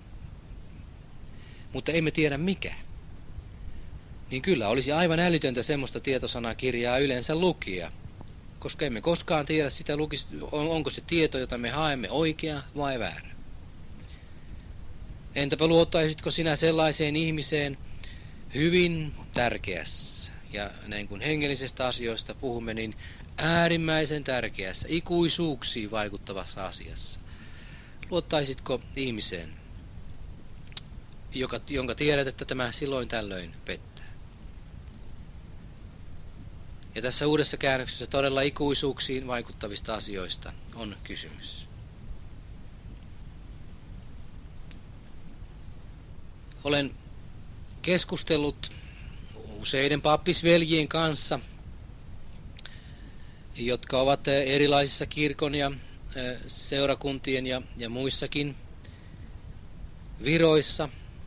mutta emme tiedä mikä. Niin kyllä olisi aivan älytöntä semmoista tietosanakirjaa yleensä lukia, koska emme koskaan tiedä sitä, lukis, onko se tieto, jota me haemme, oikea vai väärä. Entäpä luottaisitko sinä sellaiseen ihmiseen hyvin tärkeässä, ja näin kun hengellisestä asioista puhumme, niin äärimmäisen tärkeässä, ikuisuuksiin vaikuttavassa asiassa. Luottaisitko ihmiseen, joka, jonka tiedät, että tämä silloin tällöin pettää? Ja tässä uudessa käännöksessä todella ikuisuuksiin vaikuttavista asioista on kysymys. Olen keskustellut useiden pappisveljien kanssa, jotka ovat erilaisissa kirkon ja seurakuntien ja, ja muissakin viroissa,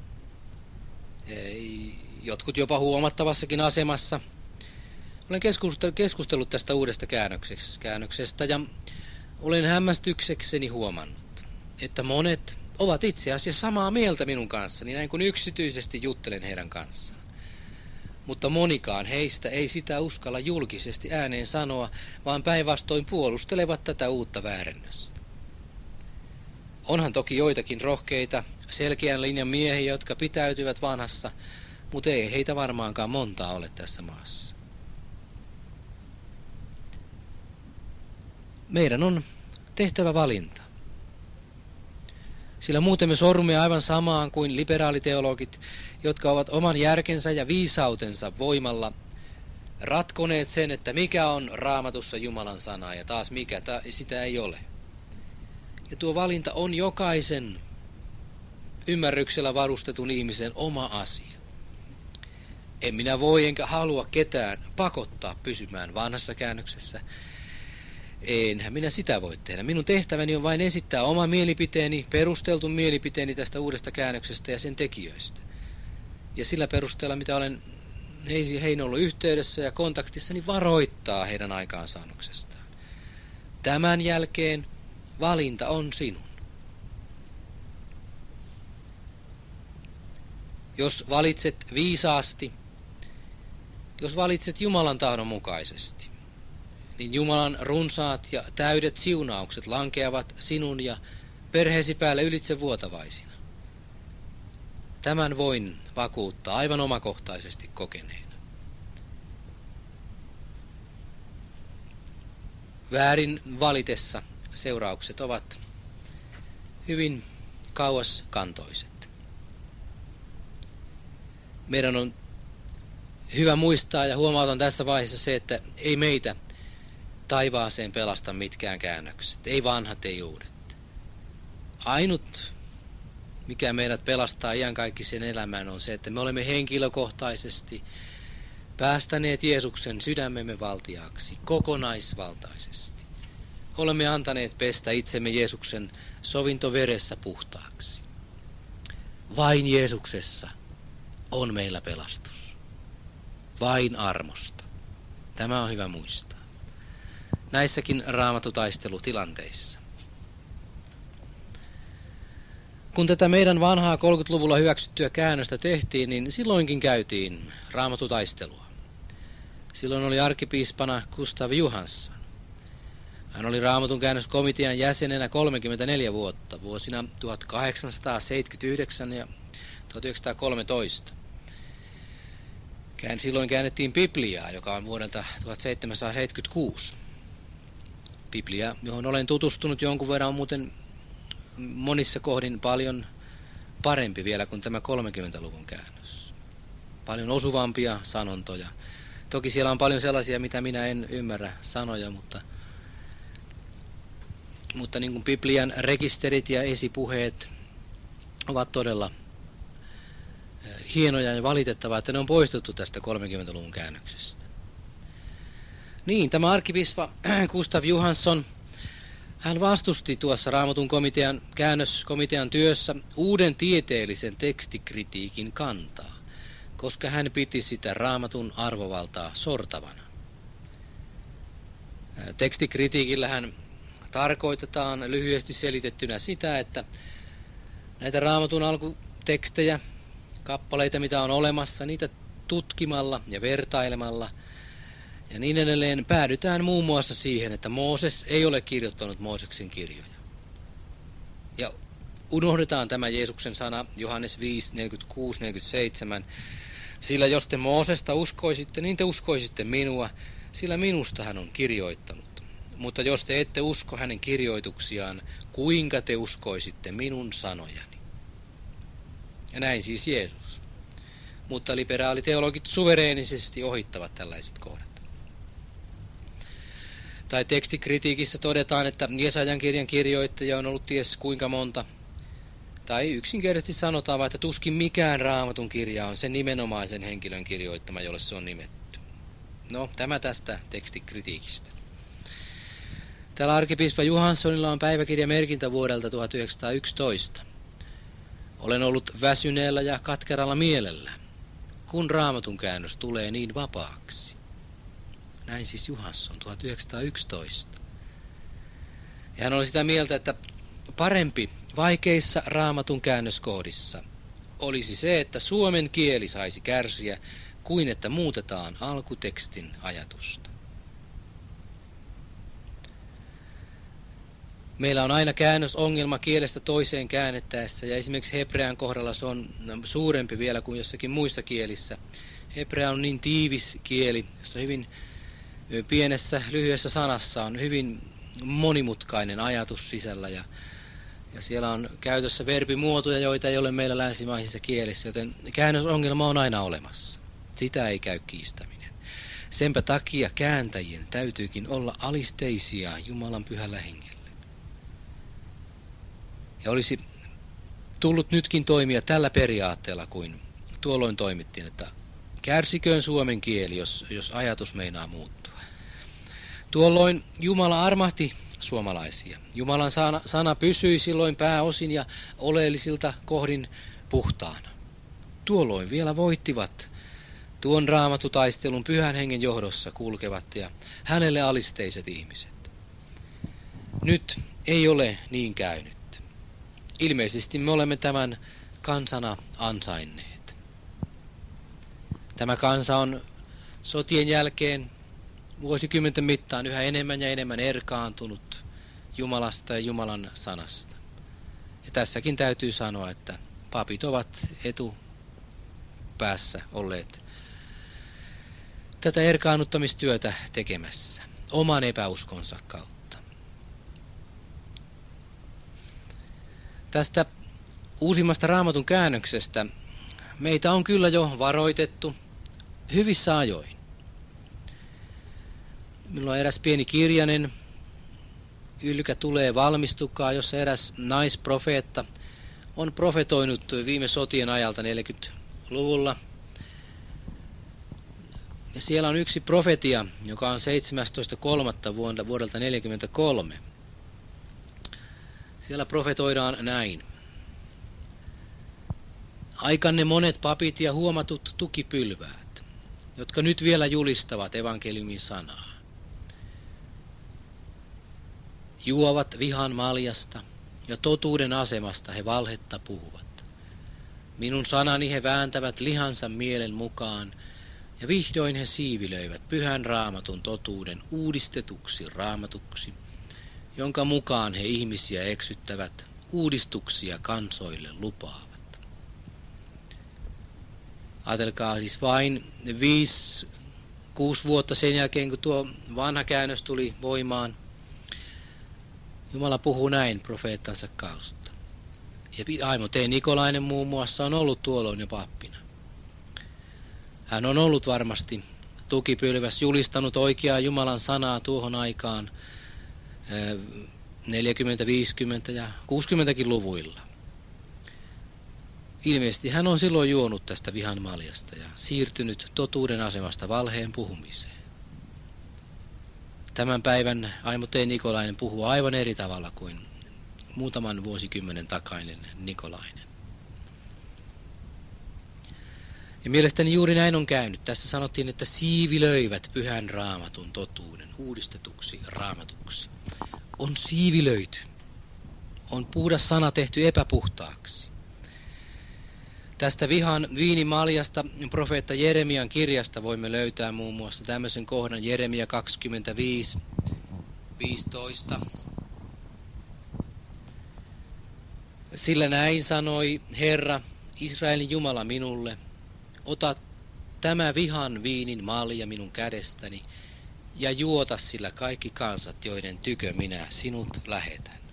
jotkut jopa huomattavassakin asemassa. Olen keskustellut tästä uudesta käännöksestä ja olen hämmästyksekseni huomannut, että monet ovat itse asiassa samaa mieltä minun kanssani, näin kun yksityisesti juttelen heidän kanssaan. Mutta monikaan heistä ei sitä uskalla julkisesti ääneen sanoa, vaan päinvastoin puolustelevat tätä uutta väärennöstä. Onhan toki joitakin rohkeita, selkeän linjan miehiä, jotka pitäytyvät vanhassa, mutta ei heitä varmaankaan montaa ole tässä maassa. Meidän on tehtävä valinta. Sillä muuten me sorrumme aivan samaan kuin liberaaliteologit, jotka ovat oman järkensä ja viisautensa voimalla ratkoneet sen, että mikä on Raamatussa Jumalan sana ja taas mikä ta, sitä ei ole. Ja tuo valinta on jokaisen ymmärryksellä varustetun ihmisen oma asia. En minä voi enkä halua ketään pakottaa pysymään vanhassa käännöksessä. Enhän minä sitä voi tehdä. Minun tehtäväni on vain esittää oma mielipiteeni, perusteltu mielipiteeni tästä uudesta käännöksestä ja sen tekijöistä. Ja sillä perusteella, mitä olen heihin ollut yhteydessä ja kontaktissa, niin varoittaa heidän aikaansaannoksestaan. Tämän jälkeen valinta on sinun. Jos valitset viisaasti, jos valitset Jumalan tahdon mukaisesti, niin Jumalan runsaat ja täydet siunaukset lankeavat sinun ja perheesi päälle ylitse vuotavaisina. Tämän voin vakuuttaa aivan omakohtaisesti kokeneena. Väärin valitessa seuraukset ovat hyvin kauaskantoiset. Meidän on hyvä muistaa ja huomautan tässä vaiheessa se, että ei meitä taivaaseen pelasta mitkään käännökset, ei vanhat, ei uudet. Ainut, mikä meidät pelastaa iankaikkisen elämään, on se, että me olemme henkilökohtaisesti päästäneet Jeesuksen sydämemme valtiaksi kokonaisvaltaisesti. Olemme antaneet pestä itsemme Jeesuksen sovintoveressä puhtaaksi. Vain Jeesuksessa on meillä pelastus. Vain armosta. Tämä on hyvä muistaa. Näissäkin raamatutaistelutilanteissa. Kun tätä meidän vanhaa kolmekymmentäluvulla hyväksyttyä käännöstä tehtiin, niin silloinkin käytiin raamatutaistelua. Silloin oli arkkipiispana Gustav Johansson. Hän oli Raamatun käännöskomitean jäsenenä kolmekymmentäneljä vuotta, vuosina tuhatkahdeksansataaseitsemänkymmentäyhdeksän ja tuhatyhdeksänsataakolmetoista. Silloin käännettiin Bibliaa, joka on vuodelta tuhatseitsemänsataaseitsemänkymmentäkuusi. Biblia, johon olen tutustunut jonkun verran, on muuten monissa kohdin paljon parempi vielä kuin tämä kolmekymmentäluvun käännös. Paljon osuvampia sanontoja. Toki siellä on paljon sellaisia, mitä minä en ymmärrä sanoja, mutta, mutta niin kuin Biblian rekisterit ja esipuheet ovat todella hienoja ja valitettavaa, että ne on poistettu tästä kolmekymmentäluvun käännöksestä. Niin, tämä arkkipiispa Gustav Johansson, hän vastusti tuossa Raamatun komitean, käännöskomitean työssä uuden tieteellisen tekstikritiikin kantaa, koska hän piti sitä Raamatun arvovaltaa sortavana. Tekstikritiikillähän tarkoitetaan lyhyesti selitettynä sitä, että näitä Raamatun alkutekstejä, kappaleita, mitä on olemassa, niitä tutkimalla ja vertailemalla ja niin edelleen päädytään muun muassa siihen, että Mooses ei ole kirjoittanut Mooseksen kirjoja. Ja unohdetaan tämä Jeesuksen sana Johannes viisi, neljäkymmentäkuusi, neljäkymmentäseitsemän. Sillä jos te Moosesta uskoisitte, niin te uskoisitte minua, sillä minusta hän on kirjoittanut. Mutta jos te ette usko hänen kirjoituksiaan, kuinka te uskoisitte minun sanojani? Ja näin siis Jeesus. Mutta liberaaliteologit suvereenisesti ohittavat tällaiset kohdat. Tai tekstikritiikissä todetaan, että Jesajan kirjan kirjoittaja on ollut ties kuinka monta. Tai yksinkertaisesti sanotaan vain, että tuskin mikään Raamatun kirja on sen nimenomaisen henkilön kirjoittama, jolle se on nimetty. No, tämä tästä tekstikritiikistä. Täällä arkkipiispa Johanssonilla on päiväkirjamerkintä vuodelta tuhatyhdeksänsataayksitoista. Olen ollut väsyneellä ja katkeralla mielellä, kun Raamatun käännös tulee niin vapaaksi. Näin siis Johansson tuhatyhdeksänsataayksitoista. Ja hän oli sitä mieltä, että parempi vaikeissa Raamatun käännöskohdissa olisi se, että suomen kieli saisi kärsiä, kuin että muutetaan alkutekstin ajatusta. Meillä on aina käännösongelma kielestä toiseen käännettäessä, ja esimerkiksi hebrean kohdalla se on suurempi vielä kuin jossakin muissa kielissä. Hebrea on niin tiivis kieli, jossa hyvin pienessä, lyhyessä sanassa on hyvin monimutkainen ajatus sisällä, ja, ja siellä on käytössä verbimuotoja, joita ei ole meillä länsimaisissa kielissä, joten käännösongelma on aina olemassa. Sitä ei käy kiistäminen. Senpä takia kääntäjien täytyykin olla alisteisia Jumalan pyhällä hengellä. Ja olisi tullut nytkin toimia tällä periaatteella, kuin tuolloin toimittiin, että kärsiköön suomen kieli, jos, jos ajatus meinaa muuttua. Tuolloin Jumala armahti suomalaisia. Jumalan sana, sana pysyi silloin pääosin ja oleellisilta kohdin puhtaana. Tuolloin vielä voittivat tuon raamatutaistelun pyhän hengen johdossa kulkevat ja hänelle alisteiset ihmiset. Nyt ei ole niin käynyt. Ilmeisesti me olemme tämän kansana ansainneet. Tämä kansa on sotien jälkeen vuosikymmenten mittaan yhä enemmän ja enemmän erkaantunut Jumalasta ja Jumalan sanasta. Ja tässäkin täytyy sanoa, että papit ovat etupäässä olleet tätä erkaannuttamistyötä tekemässä oman epäuskonsa kautta. Tästä uusimmasta Raamatun käännöksestä meitä on kyllä jo varoitettu hyvissä ajoin. Minulla on eräs pieni kirjanen, Ylkä tulee valmistukaa, jossa eräs naisprofeetta on profetoinut viime sotien ajalta neljäkymmentäluvulla. Ja siellä on yksi profetia, joka on seitsemästoista kolmatta vuodelta neljäkymmentäkolme. Siellä profetoidaan näin. Aikanne monet papit ja huomatut tukipylväät, jotka nyt vielä julistavat evankeliumin sanaa. Juovat vihan maljasta ja totuuden asemasta he valhetta puhuvat. Minun sanani he vääntävät lihansa mielen mukaan, ja vihdoin he siivilöivät pyhän Raamatun totuuden uudistetuksi raamatuksi, jonka mukaan he ihmisiä eksyttävät, uudistuksia kansoille lupaavat. Ajatelkaa siis vain viisi, kuusi vuotta sen jälkeen, kun tuo vanha käännös tuli voimaan, Jumala puhuu näin profeettansa kautta. Ja Aimo T. Nikolainen muun muassa on ollut tuolloin jo pappina. Hän on ollut varmasti tukipylväs, julistanut oikeaa Jumalan sanaa tuohon aikaan neljäkymmentä, viisikymmentä ja kuusikymmentäkin luvuilla. Ilmeisesti hän on silloin juonut tästä vihan maljasta ja siirtynyt totuuden asemasta valheen puhumiseen. Tämän päivän Aimo T. Nikolainen puhuu aivan eri tavalla kuin muutaman vuosikymmenen takainen Nikolainen. Ja mielestäni juuri näin on käynyt. Tässä sanottiin, että siivilöivät pyhän Raamatun totuuden uudistetuksi raamatuksi. On siivilöity. On puhdas sana tehty epäpuhtaaksi. Tästä vihan viinimaljasta profeetta Jeremian kirjasta voimme löytää muun muassa tämmöisen kohdan Jeremia kaksikymmentäviisi, viisitoista. Sillä näin sanoi Herra, Israelin Jumala minulle, ota tämä vihan viinin malja minun kädestäni ja juota sillä kaikki kansat, joiden tykö minä sinut lähetän.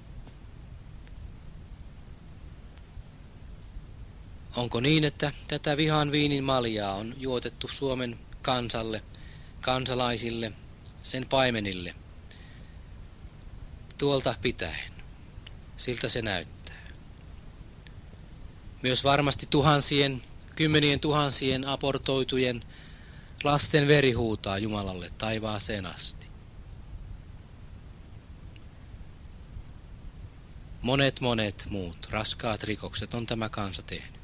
Onko niin, että tätä vihan viinin maljaa on juotettu Suomen kansalle, kansalaisille, sen paimenille, tuolta pitäen? Siltä se näyttää. Myös varmasti tuhansien, kymmenien tuhansien abortoitujen lasten veri huutaa Jumalalle taivaaseen asti. Monet monet muut raskaat rikokset on tämä kansa tehnyt.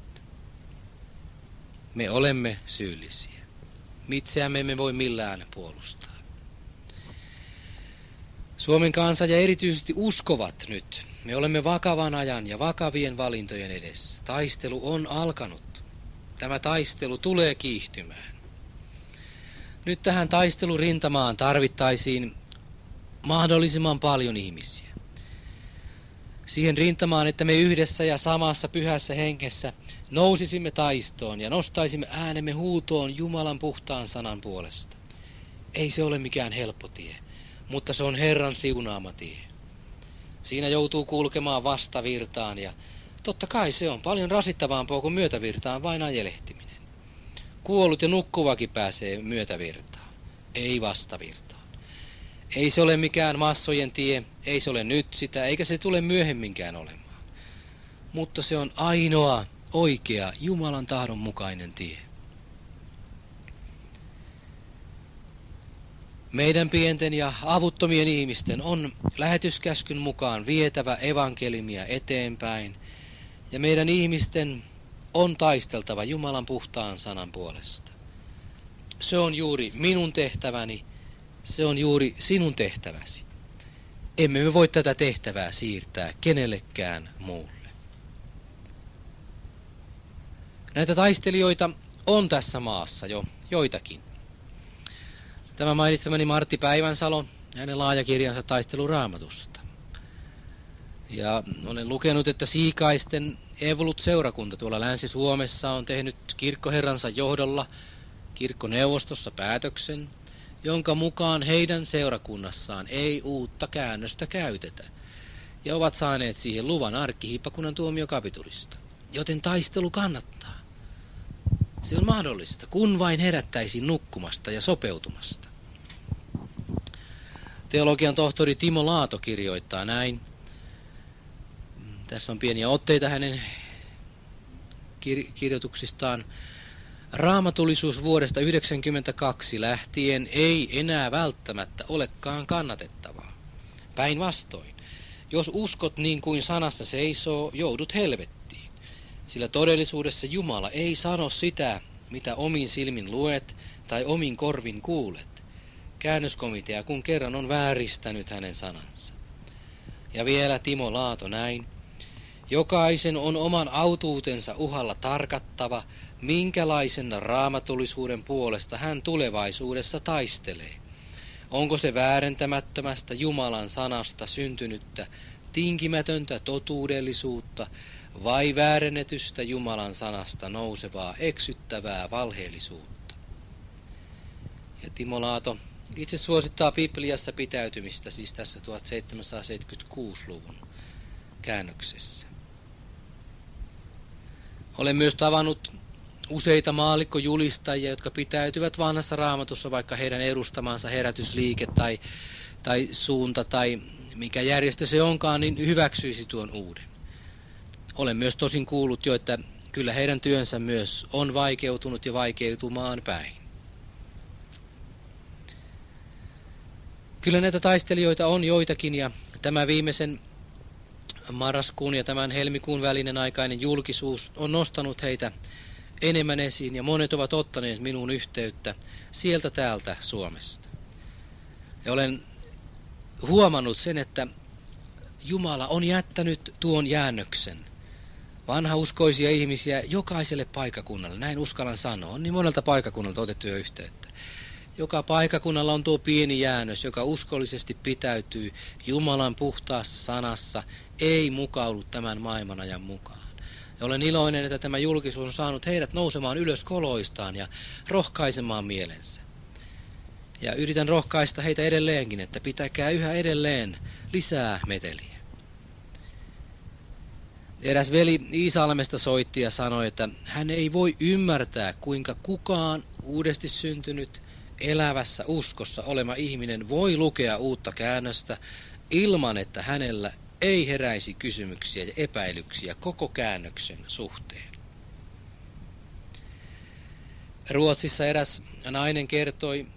Me olemme syyllisiä. Itseämme emme voi millään puolustaa. Suomen kansa ja erityisesti uskovat nyt. Me olemme vakavan ajan ja vakavien valintojen edessä. Taistelu on alkanut. Tämä taistelu tulee kiihtymään. Nyt tähän taistelurintamaan tarvittaisiin mahdollisimman paljon ihmisiä. Siihen rintamaan, että me yhdessä ja samassa pyhässä hengessä nousisimme taistoon ja nostaisimme äänemme huutoon Jumalan puhtaan sanan puolesta. Ei se ole mikään helppo tie, mutta se on Herran siunaama tie. Siinä joutuu kulkemaan vastavirtaan ja totta kai se on paljon rasittavampaa kuin myötävirtaan vain ajelehtiminen. Kuollut ja nukkuvakin pääsee myötävirtaan, ei vastavirtaan. Ei se ole mikään massojen tie, ei se ole nyt sitä, eikä se tule myöhemminkään olemaan. Mutta se on ainoa oikea Jumalan tahdon mukainen tie. Meidän pienten ja avuttomien ihmisten on lähetyskäskyn mukaan vietävä evankeliumia eteenpäin, ja meidän ihmisten on taisteltava Jumalan puhtaan sanan puolesta. Se on juuri minun tehtäväni, se on juuri sinun tehtäväsi. Emme me voi tätä tehtävää siirtää kenellekään muulle. Näitä taistelijoita on tässä maassa jo joitakin. Tämä mainitsemani Martti Päivänsalo, hänen laajakirjansa Taistelu Raamatusta. Ja olen lukenut, että Siikaisten Evolut-seurakunta tuolla Länsi-Suomessa on tehnyt kirkkoherransa johdolla kirkkoneuvostossa päätöksen, jonka mukaan heidän seurakunnassaan ei uutta käännöstä käytetä, ja ovat saaneet siihen luvan arkkihiippakunnan tuomiokapitulista. Joten taistelu kannattaa. Se on mahdollista, kun vain herättäisiin nukkumasta ja sopeutumasta. Teologian tohtori Timo Laato kirjoittaa näin. Tässä on pieniä otteita hänen kir- kirjoituksistaan. Raamatullisuus vuodesta yhdeksänkymmentäkaksi lähtien ei enää välttämättä olekaan kannatettavaa. Päinvastoin, jos uskot niin kuin sanassa seisoo, joudut helvettiin. Sillä todellisuudessa Jumala ei sano sitä, mitä omin silmin luet tai omin korvin kuulet. Käännöskomitea kun kerran on vääristänyt hänen sanansa. Ja vielä Timo Laato näin. Jokaisen on oman autuutensa uhalla tarkattava, minkälaisen raamatullisuuden puolesta hän tulevaisuudessa taistelee. Onko se väärentämättömästä Jumalan sanasta syntynyttä tinkimätöntä totuudellisuutta vai väärennetystä Jumalan sanasta nousevaa eksyttävää valheellisuutta? Ja Timo Laato itse suosittaa Bibliassa pitäytymistä, siis tässä tuhatseitsemänsataaseitsemänkymmentäkuusi-luvun käännöksessä. Olen myös tavannut useita maallikkojulistajia, jotka pitäytyvät vanhassa Raamatussa, vaikka heidän edustamansa herätysliike tai, tai suunta tai mikä järjestö se onkaan, niin hyväksyisi tuon uuden. Olen myös tosin kuullut jo, että kyllä heidän työnsä myös on vaikeutunut ja vaikeutumaan päin. Kyllä näitä taistelijoita on joitakin, ja tämä viimeisen marraskuun ja tämän helmikuun välinen aikainen julkisuus on nostanut heitä enemmän esiin, ja monet ovat ottaneet minuun yhteyttä sieltä täältä Suomesta. Ja olen huomannut sen, että Jumala on jättänyt tuon jäännöksen vanhauskoisia ihmisiä jokaiselle paikakunnalle, näin uskallan sanoa, on niin monelta paikakunnalta otettu jo yhteyttä. Joka paikakunnalla on tuo pieni jäännös, joka uskollisesti pitäytyy Jumalan puhtaassa sanassa, ei mukaudu tämän maailmanajan mukaan. Ja olen iloinen, että tämä julkisuus on saanut heidät nousemaan ylös koloistaan ja rohkaisemaan mielensä. Ja yritän rohkaista heitä edelleenkin, että pitäkää yhä edelleen lisää meteliä. Eräs veli Iisalmesta soitti ja sanoi, että hän ei voi ymmärtää, kuinka kukaan uudesti syntynyt elävässä uskossa oleva ihminen voi lukea uutta käännöstä ilman, että hänellä ei heräisi kysymyksiä ja epäilyksiä koko käännöksen suhteen. Ruotsissa eräs nainen kertoi,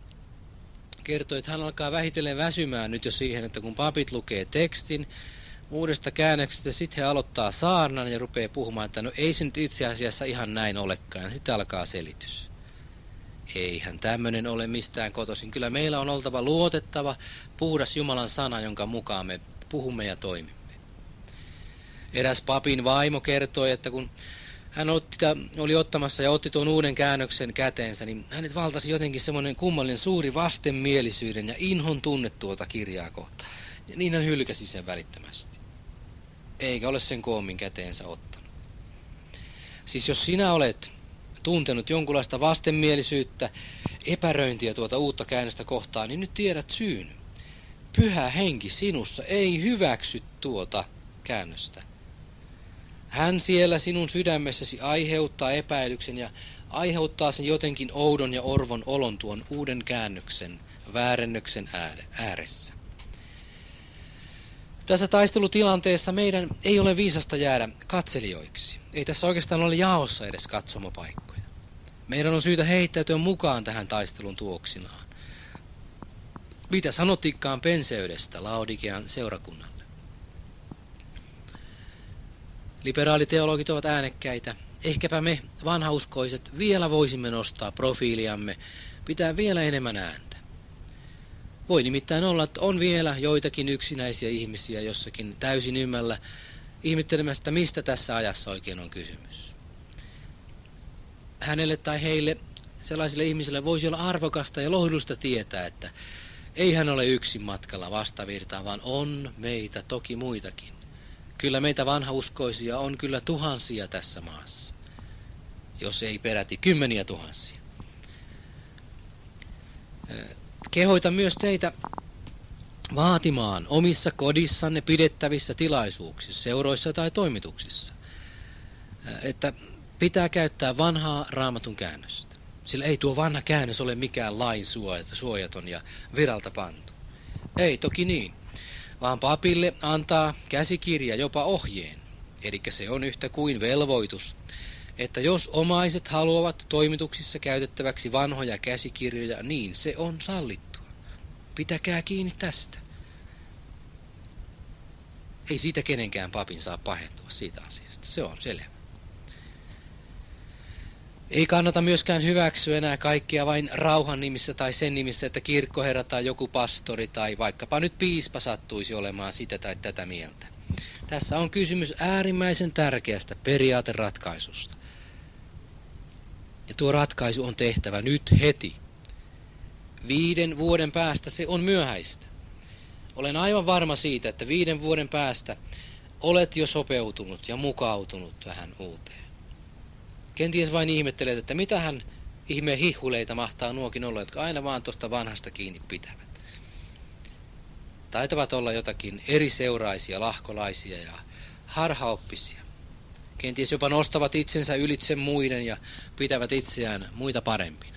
kertoi, että hän alkaa vähitellen väsymään nyt jo siihen, että kun papit lukee tekstin, uudesta käännöksestä. Sitten he aloittaa saarnan ja rupeaa puhumaan, että no ei se nyt itse asiassa ihan näin olekaan. Sitten alkaa selitys. Eihän tämmöinen ole mistään kotoisin. Kyllä meillä on oltava luotettava, puhdas Jumalan sana, jonka mukaan me puhumme ja toimimme. Eräs papin vaimo kertoi, että kun hän otti, oli ottamassa ja otti tuon uuden käännöksen käteensä, niin hänet valtasi jotenkin semmoinen kummallinen suuri vastenmielisyyden ja inhon tunne tuota kirjaa kohtaan. Ja niin hän hylkäsi sen välittömästi. Eikä ole sen koommin käteensä ottanut. Siis jos sinä olet tuntenut jonkunlaista vastenmielisyyttä, epäröintiä tuota uutta käännöstä kohtaan, niin nyt tiedät syyn. Pyhä henki sinussa ei hyväksy tuota käännöstä. Hän siellä sinun sydämessäsi aiheuttaa epäilyksen ja aiheuttaa sen jotenkin oudon ja orvon olon tuon uuden käännöksen, väärennöksen ääressä. Tässä taistelutilanteessa meidän ei ole viisasta jäädä katselijoiksi. Ei tässä oikeastaan ole jaossa edes katsomapaikkoja. Meidän on syytä heittäytyä mukaan tähän taistelun tuoksinaan. Mitä sanottiinkaan penseydestä Laodikean seurakunnalle? Liberaaliteologit ovat äänekkäitä. Ehkäpä me vanhauskoiset vielä voisimme nostaa profiiliamme, pitää vielä enemmän ääntä. Voi nimittäin olla, että on vielä joitakin yksinäisiä ihmisiä jossakin täysin ymmällä ihmettelemästä, mistä tässä ajassa oikein on kysymys. Hänelle tai heille, sellaisille ihmisille, voisi olla arvokasta ja lohdullista tietää, että ei hän ole yksin matkalla vastavirtaan, vaan on meitä toki muitakin. Kyllä meitä vanhauskoisia on kyllä tuhansia tässä maassa, jos ei peräti kymmeniä tuhansia. Kehoitan myös teitä vaatimaan omissa kodissanne pidettävissä tilaisuuksissa, seuroissa tai toimituksissa, että pitää käyttää vanhaa Raamatun käännöstä. Sillä ei tuo vanha käännös ole mikään lain suojaton ja viralta pantu. Ei toki niin, vaan papille antaa käsikirja jopa ohjeen, eli se on yhtä kuin velvoitus, että jos omaiset haluavat toimituksissa käytettäväksi vanhoja käsikirjoja, niin se on sallittua. Pitäkää kiinni tästä. Ei siitä kenenkään papin saa pahentua siitä asiasta, se on selvä. Ei kannata myöskään hyväksyä enää kaikkia vain rauhan nimissä tai sen nimissä, että kirkkoherra tai joku pastori tai vaikkapa nyt piispa sattuisi olemaan sitä tai tätä mieltä. Tässä on kysymys äärimmäisen tärkeästä periaateratkaisusta. Ja tuo ratkaisu on tehtävä nyt heti. Viiden vuoden päästä se on myöhäistä. Olen aivan varma siitä, että viiden vuoden päästä olet jo sopeutunut ja mukautunut tähän uuteen. Kenties vain ihmettelet, että mitähän ihmeen hihuleita mahtaa nuokin olla, jotka aina vaan tuosta vanhasta kiinni pitävät. Taitavat olla jotakin eri seuraisia, lahkolaisia ja harhaoppisia. Kenties jopa nostavat itsensä ylitse muiden ja pitävät itseään muita parempina.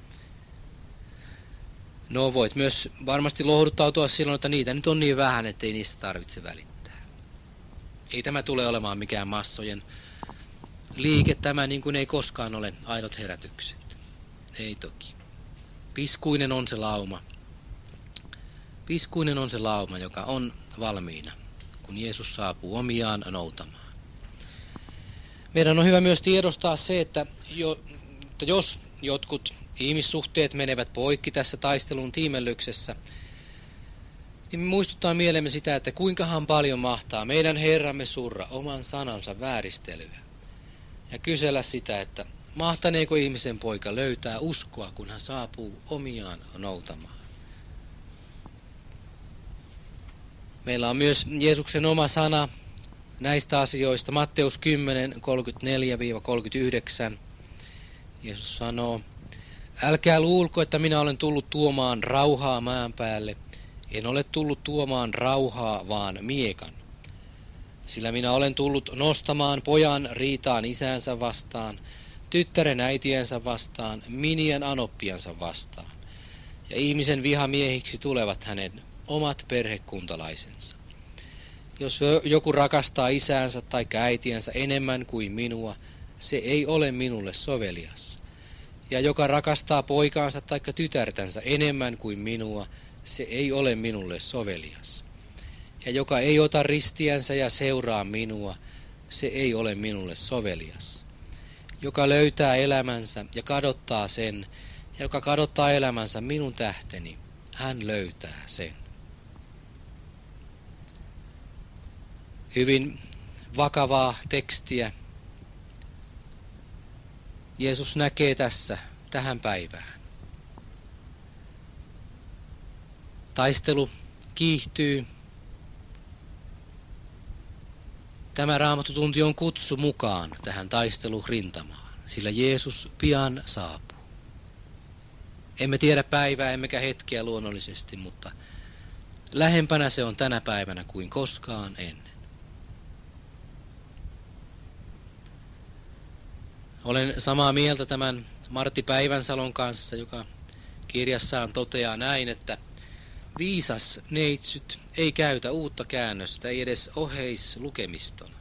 No voit myös varmasti lohduttautua silloin, että niitä nyt on niin vähän, ettei niistä tarvitse välittää. Ei tämä tule olemaan mikään massojen liike tämä, niin kuin ei koskaan ole aidot herätykset. Ei toki. Piskuinen on se lauma. Piskuinen on se lauma, joka on valmiina, kun Jeesus saapuu omiaan noutamaan. Meidän on hyvä myös tiedostaa se, että, jo, että jos jotkut ihmissuhteet menevät poikki tässä taistelun tiimellyksessä, niin muistuttaa mielemme sitä, että kuinkahan paljon mahtaa meidän Herramme surra oman sanansa vääristelyä. Ja kysellä sitä, että mahtaneeko ihmisen poika löytää uskoa, kun hän saapuu omiaan noutamaan. Meillä on myös Jeesuksen oma sana näistä asioista. Matteus kymmenen, kolmekymmentäneljä kolmekymmentäyhdeksän. Jeesus sanoo, älkää luulko, että minä olen tullut tuomaan rauhaa maan päälle. En ole tullut tuomaan rauhaa, vaan miekan. Sillä minä olen tullut nostamaan pojan riitaan isänsä vastaan, tyttären äitiensä vastaan, minien anoppiansa vastaan. Ja ihmisen vihamiehiksi tulevat hänen omat perhekuntalaisensa. Jos joku rakastaa isäänsä tai äitiensä enemmän kuin minua, se ei ole minulle sovelias. Ja joka rakastaa poikaansa tai tytärtänsä enemmän kuin minua, se ei ole minulle sovelias. ja joka ei ota ristiänsä ja seuraa minua, se ei ole minulle sovelias. Joka löytää elämänsä ja kadottaa sen, ja joka kadottaa elämänsä minun tähteni, hän löytää sen. Hyvin vakavaa tekstiä Jeesus näkee tässä tähän päivään. Taistelu kiihtyy. Tämä Raamattutunti on kutsu mukaan tähän taistelurintamaan, sillä Jeesus pian saapuu. Emme tiedä päivää emmekä hetkeä luonnollisesti, mutta lähempänä se on tänä päivänä kuin koskaan ennen. Olen samaa mieltä tämän Martti Päivänsalon kanssa, joka kirjassaan toteaa näin, että viisas neitsyt ei käytä uutta käännöstä, ei edes oheislukemistona.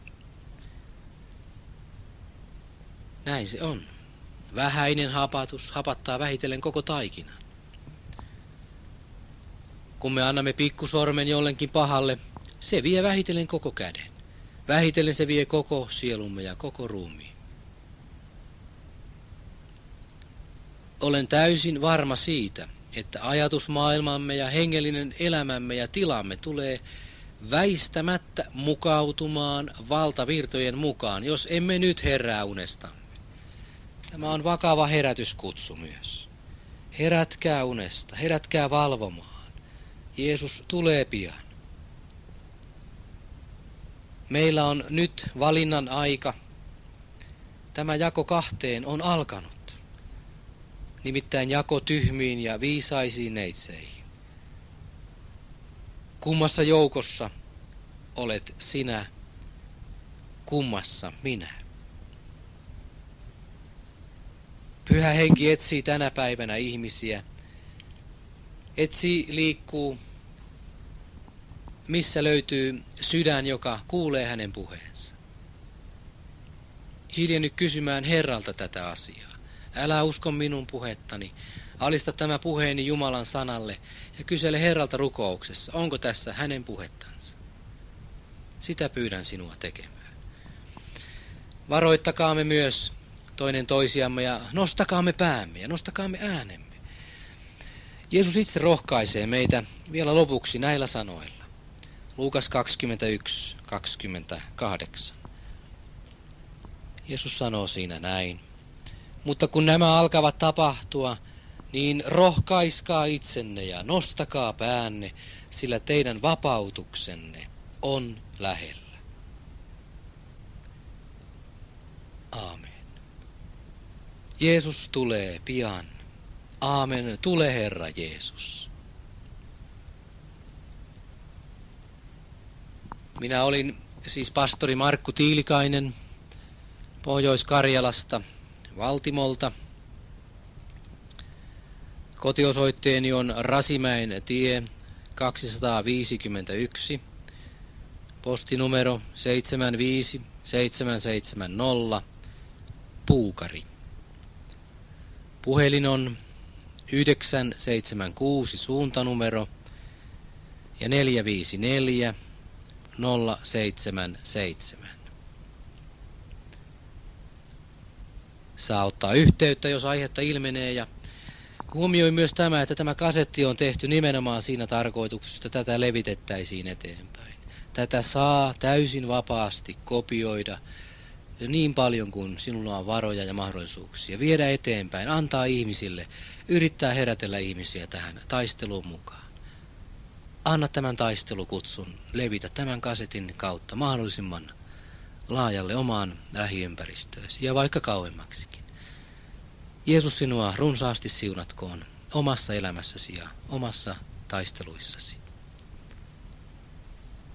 Näin se on. Vähäinen hapatus hapattaa vähitellen koko taikinan. Kun me annamme pikkusormen jollekin pahalle, se vie vähitellen koko käden. Vähitellen se vie koko sielumme ja koko ruumiin. Olen täysin varma siitä, että ajatusmaailmamme ja hengellinen elämämme ja tilamme tulee väistämättä mukautumaan valtavirtojen mukaan, jos emme nyt herää unestamme. Tämä on vakava herätyskutsu myös. Herätkää unesta, herätkää valvomaan. Jeesus tulee pian. Meillä on nyt valinnan aika. Tämä jako kahteen on alkanut. Nimittäin jako tyhmiin ja viisaisiin neitseihin. Kummassa joukossa olet sinä, kummassa minä? Pyhä Henki etsii tänä päivänä ihmisiä. Etsii, liikkuu, missä löytyy sydän, joka kuulee hänen puheensa. Hiljenny kysymään Herralta tätä asiaa. Älä usko minun puhettani. Alista tämä puheeni Jumalan sanalle ja kysele Herralta rukouksessa, onko tässä hänen puhettansa. Sitä pyydän sinua tekemään. Varoittakaamme myös toinen toisiamme ja nostakaamme päämme ja nostakaamme äänemme. Jeesus itse rohkaisee meitä vielä lopuksi näillä sanoilla. Luukas kaksikymmentäyksi kaksikymmentäkahdeksan. Jeesus sanoo siinä näin. Mutta kun nämä alkavat tapahtua, niin rohkaiskaa itsenne ja nostakaa päänne, sillä teidän vapautuksenne on lähellä. Aamen. Jeesus tulee pian. Aamen. Tule Herra Jeesus. Minä olin siis pastori Markku Tiilikainen Pohjois-Karjalasta, Valtimolta. Kotiosoitteeni on Rasimäen tie kaksisataaviisikymmentäyksi, postinumero seitsemän viisi seitsemän seitsemän nolla, Puukari. Puhelin on yhdeksän seitsemän kuusi suuntanumero ja neljä viisi neljä nolla seitsemän seitsemän. Saa ottaa yhteyttä, jos aihetta ilmenee, ja huomioi myös tämä, että tämä kasetti on tehty nimenomaan siinä tarkoituksessa, että tätä levitettäisiin eteenpäin. Tätä saa täysin vapaasti kopioida niin paljon kuin sinulla on varoja ja mahdollisuuksia. Viedä eteenpäin, antaa ihmisille, yrittää herätellä ihmisiä tähän taisteluun mukaan. Anna tämän taistelukutsun levitä tämän kasetin kautta mahdollisimman laajalle omaan lähiympäristöösi ja vaikka kauemmaksikin. Jeesus sinua runsaasti siunatkoon omassa elämässäsi ja omassa taisteluissasi.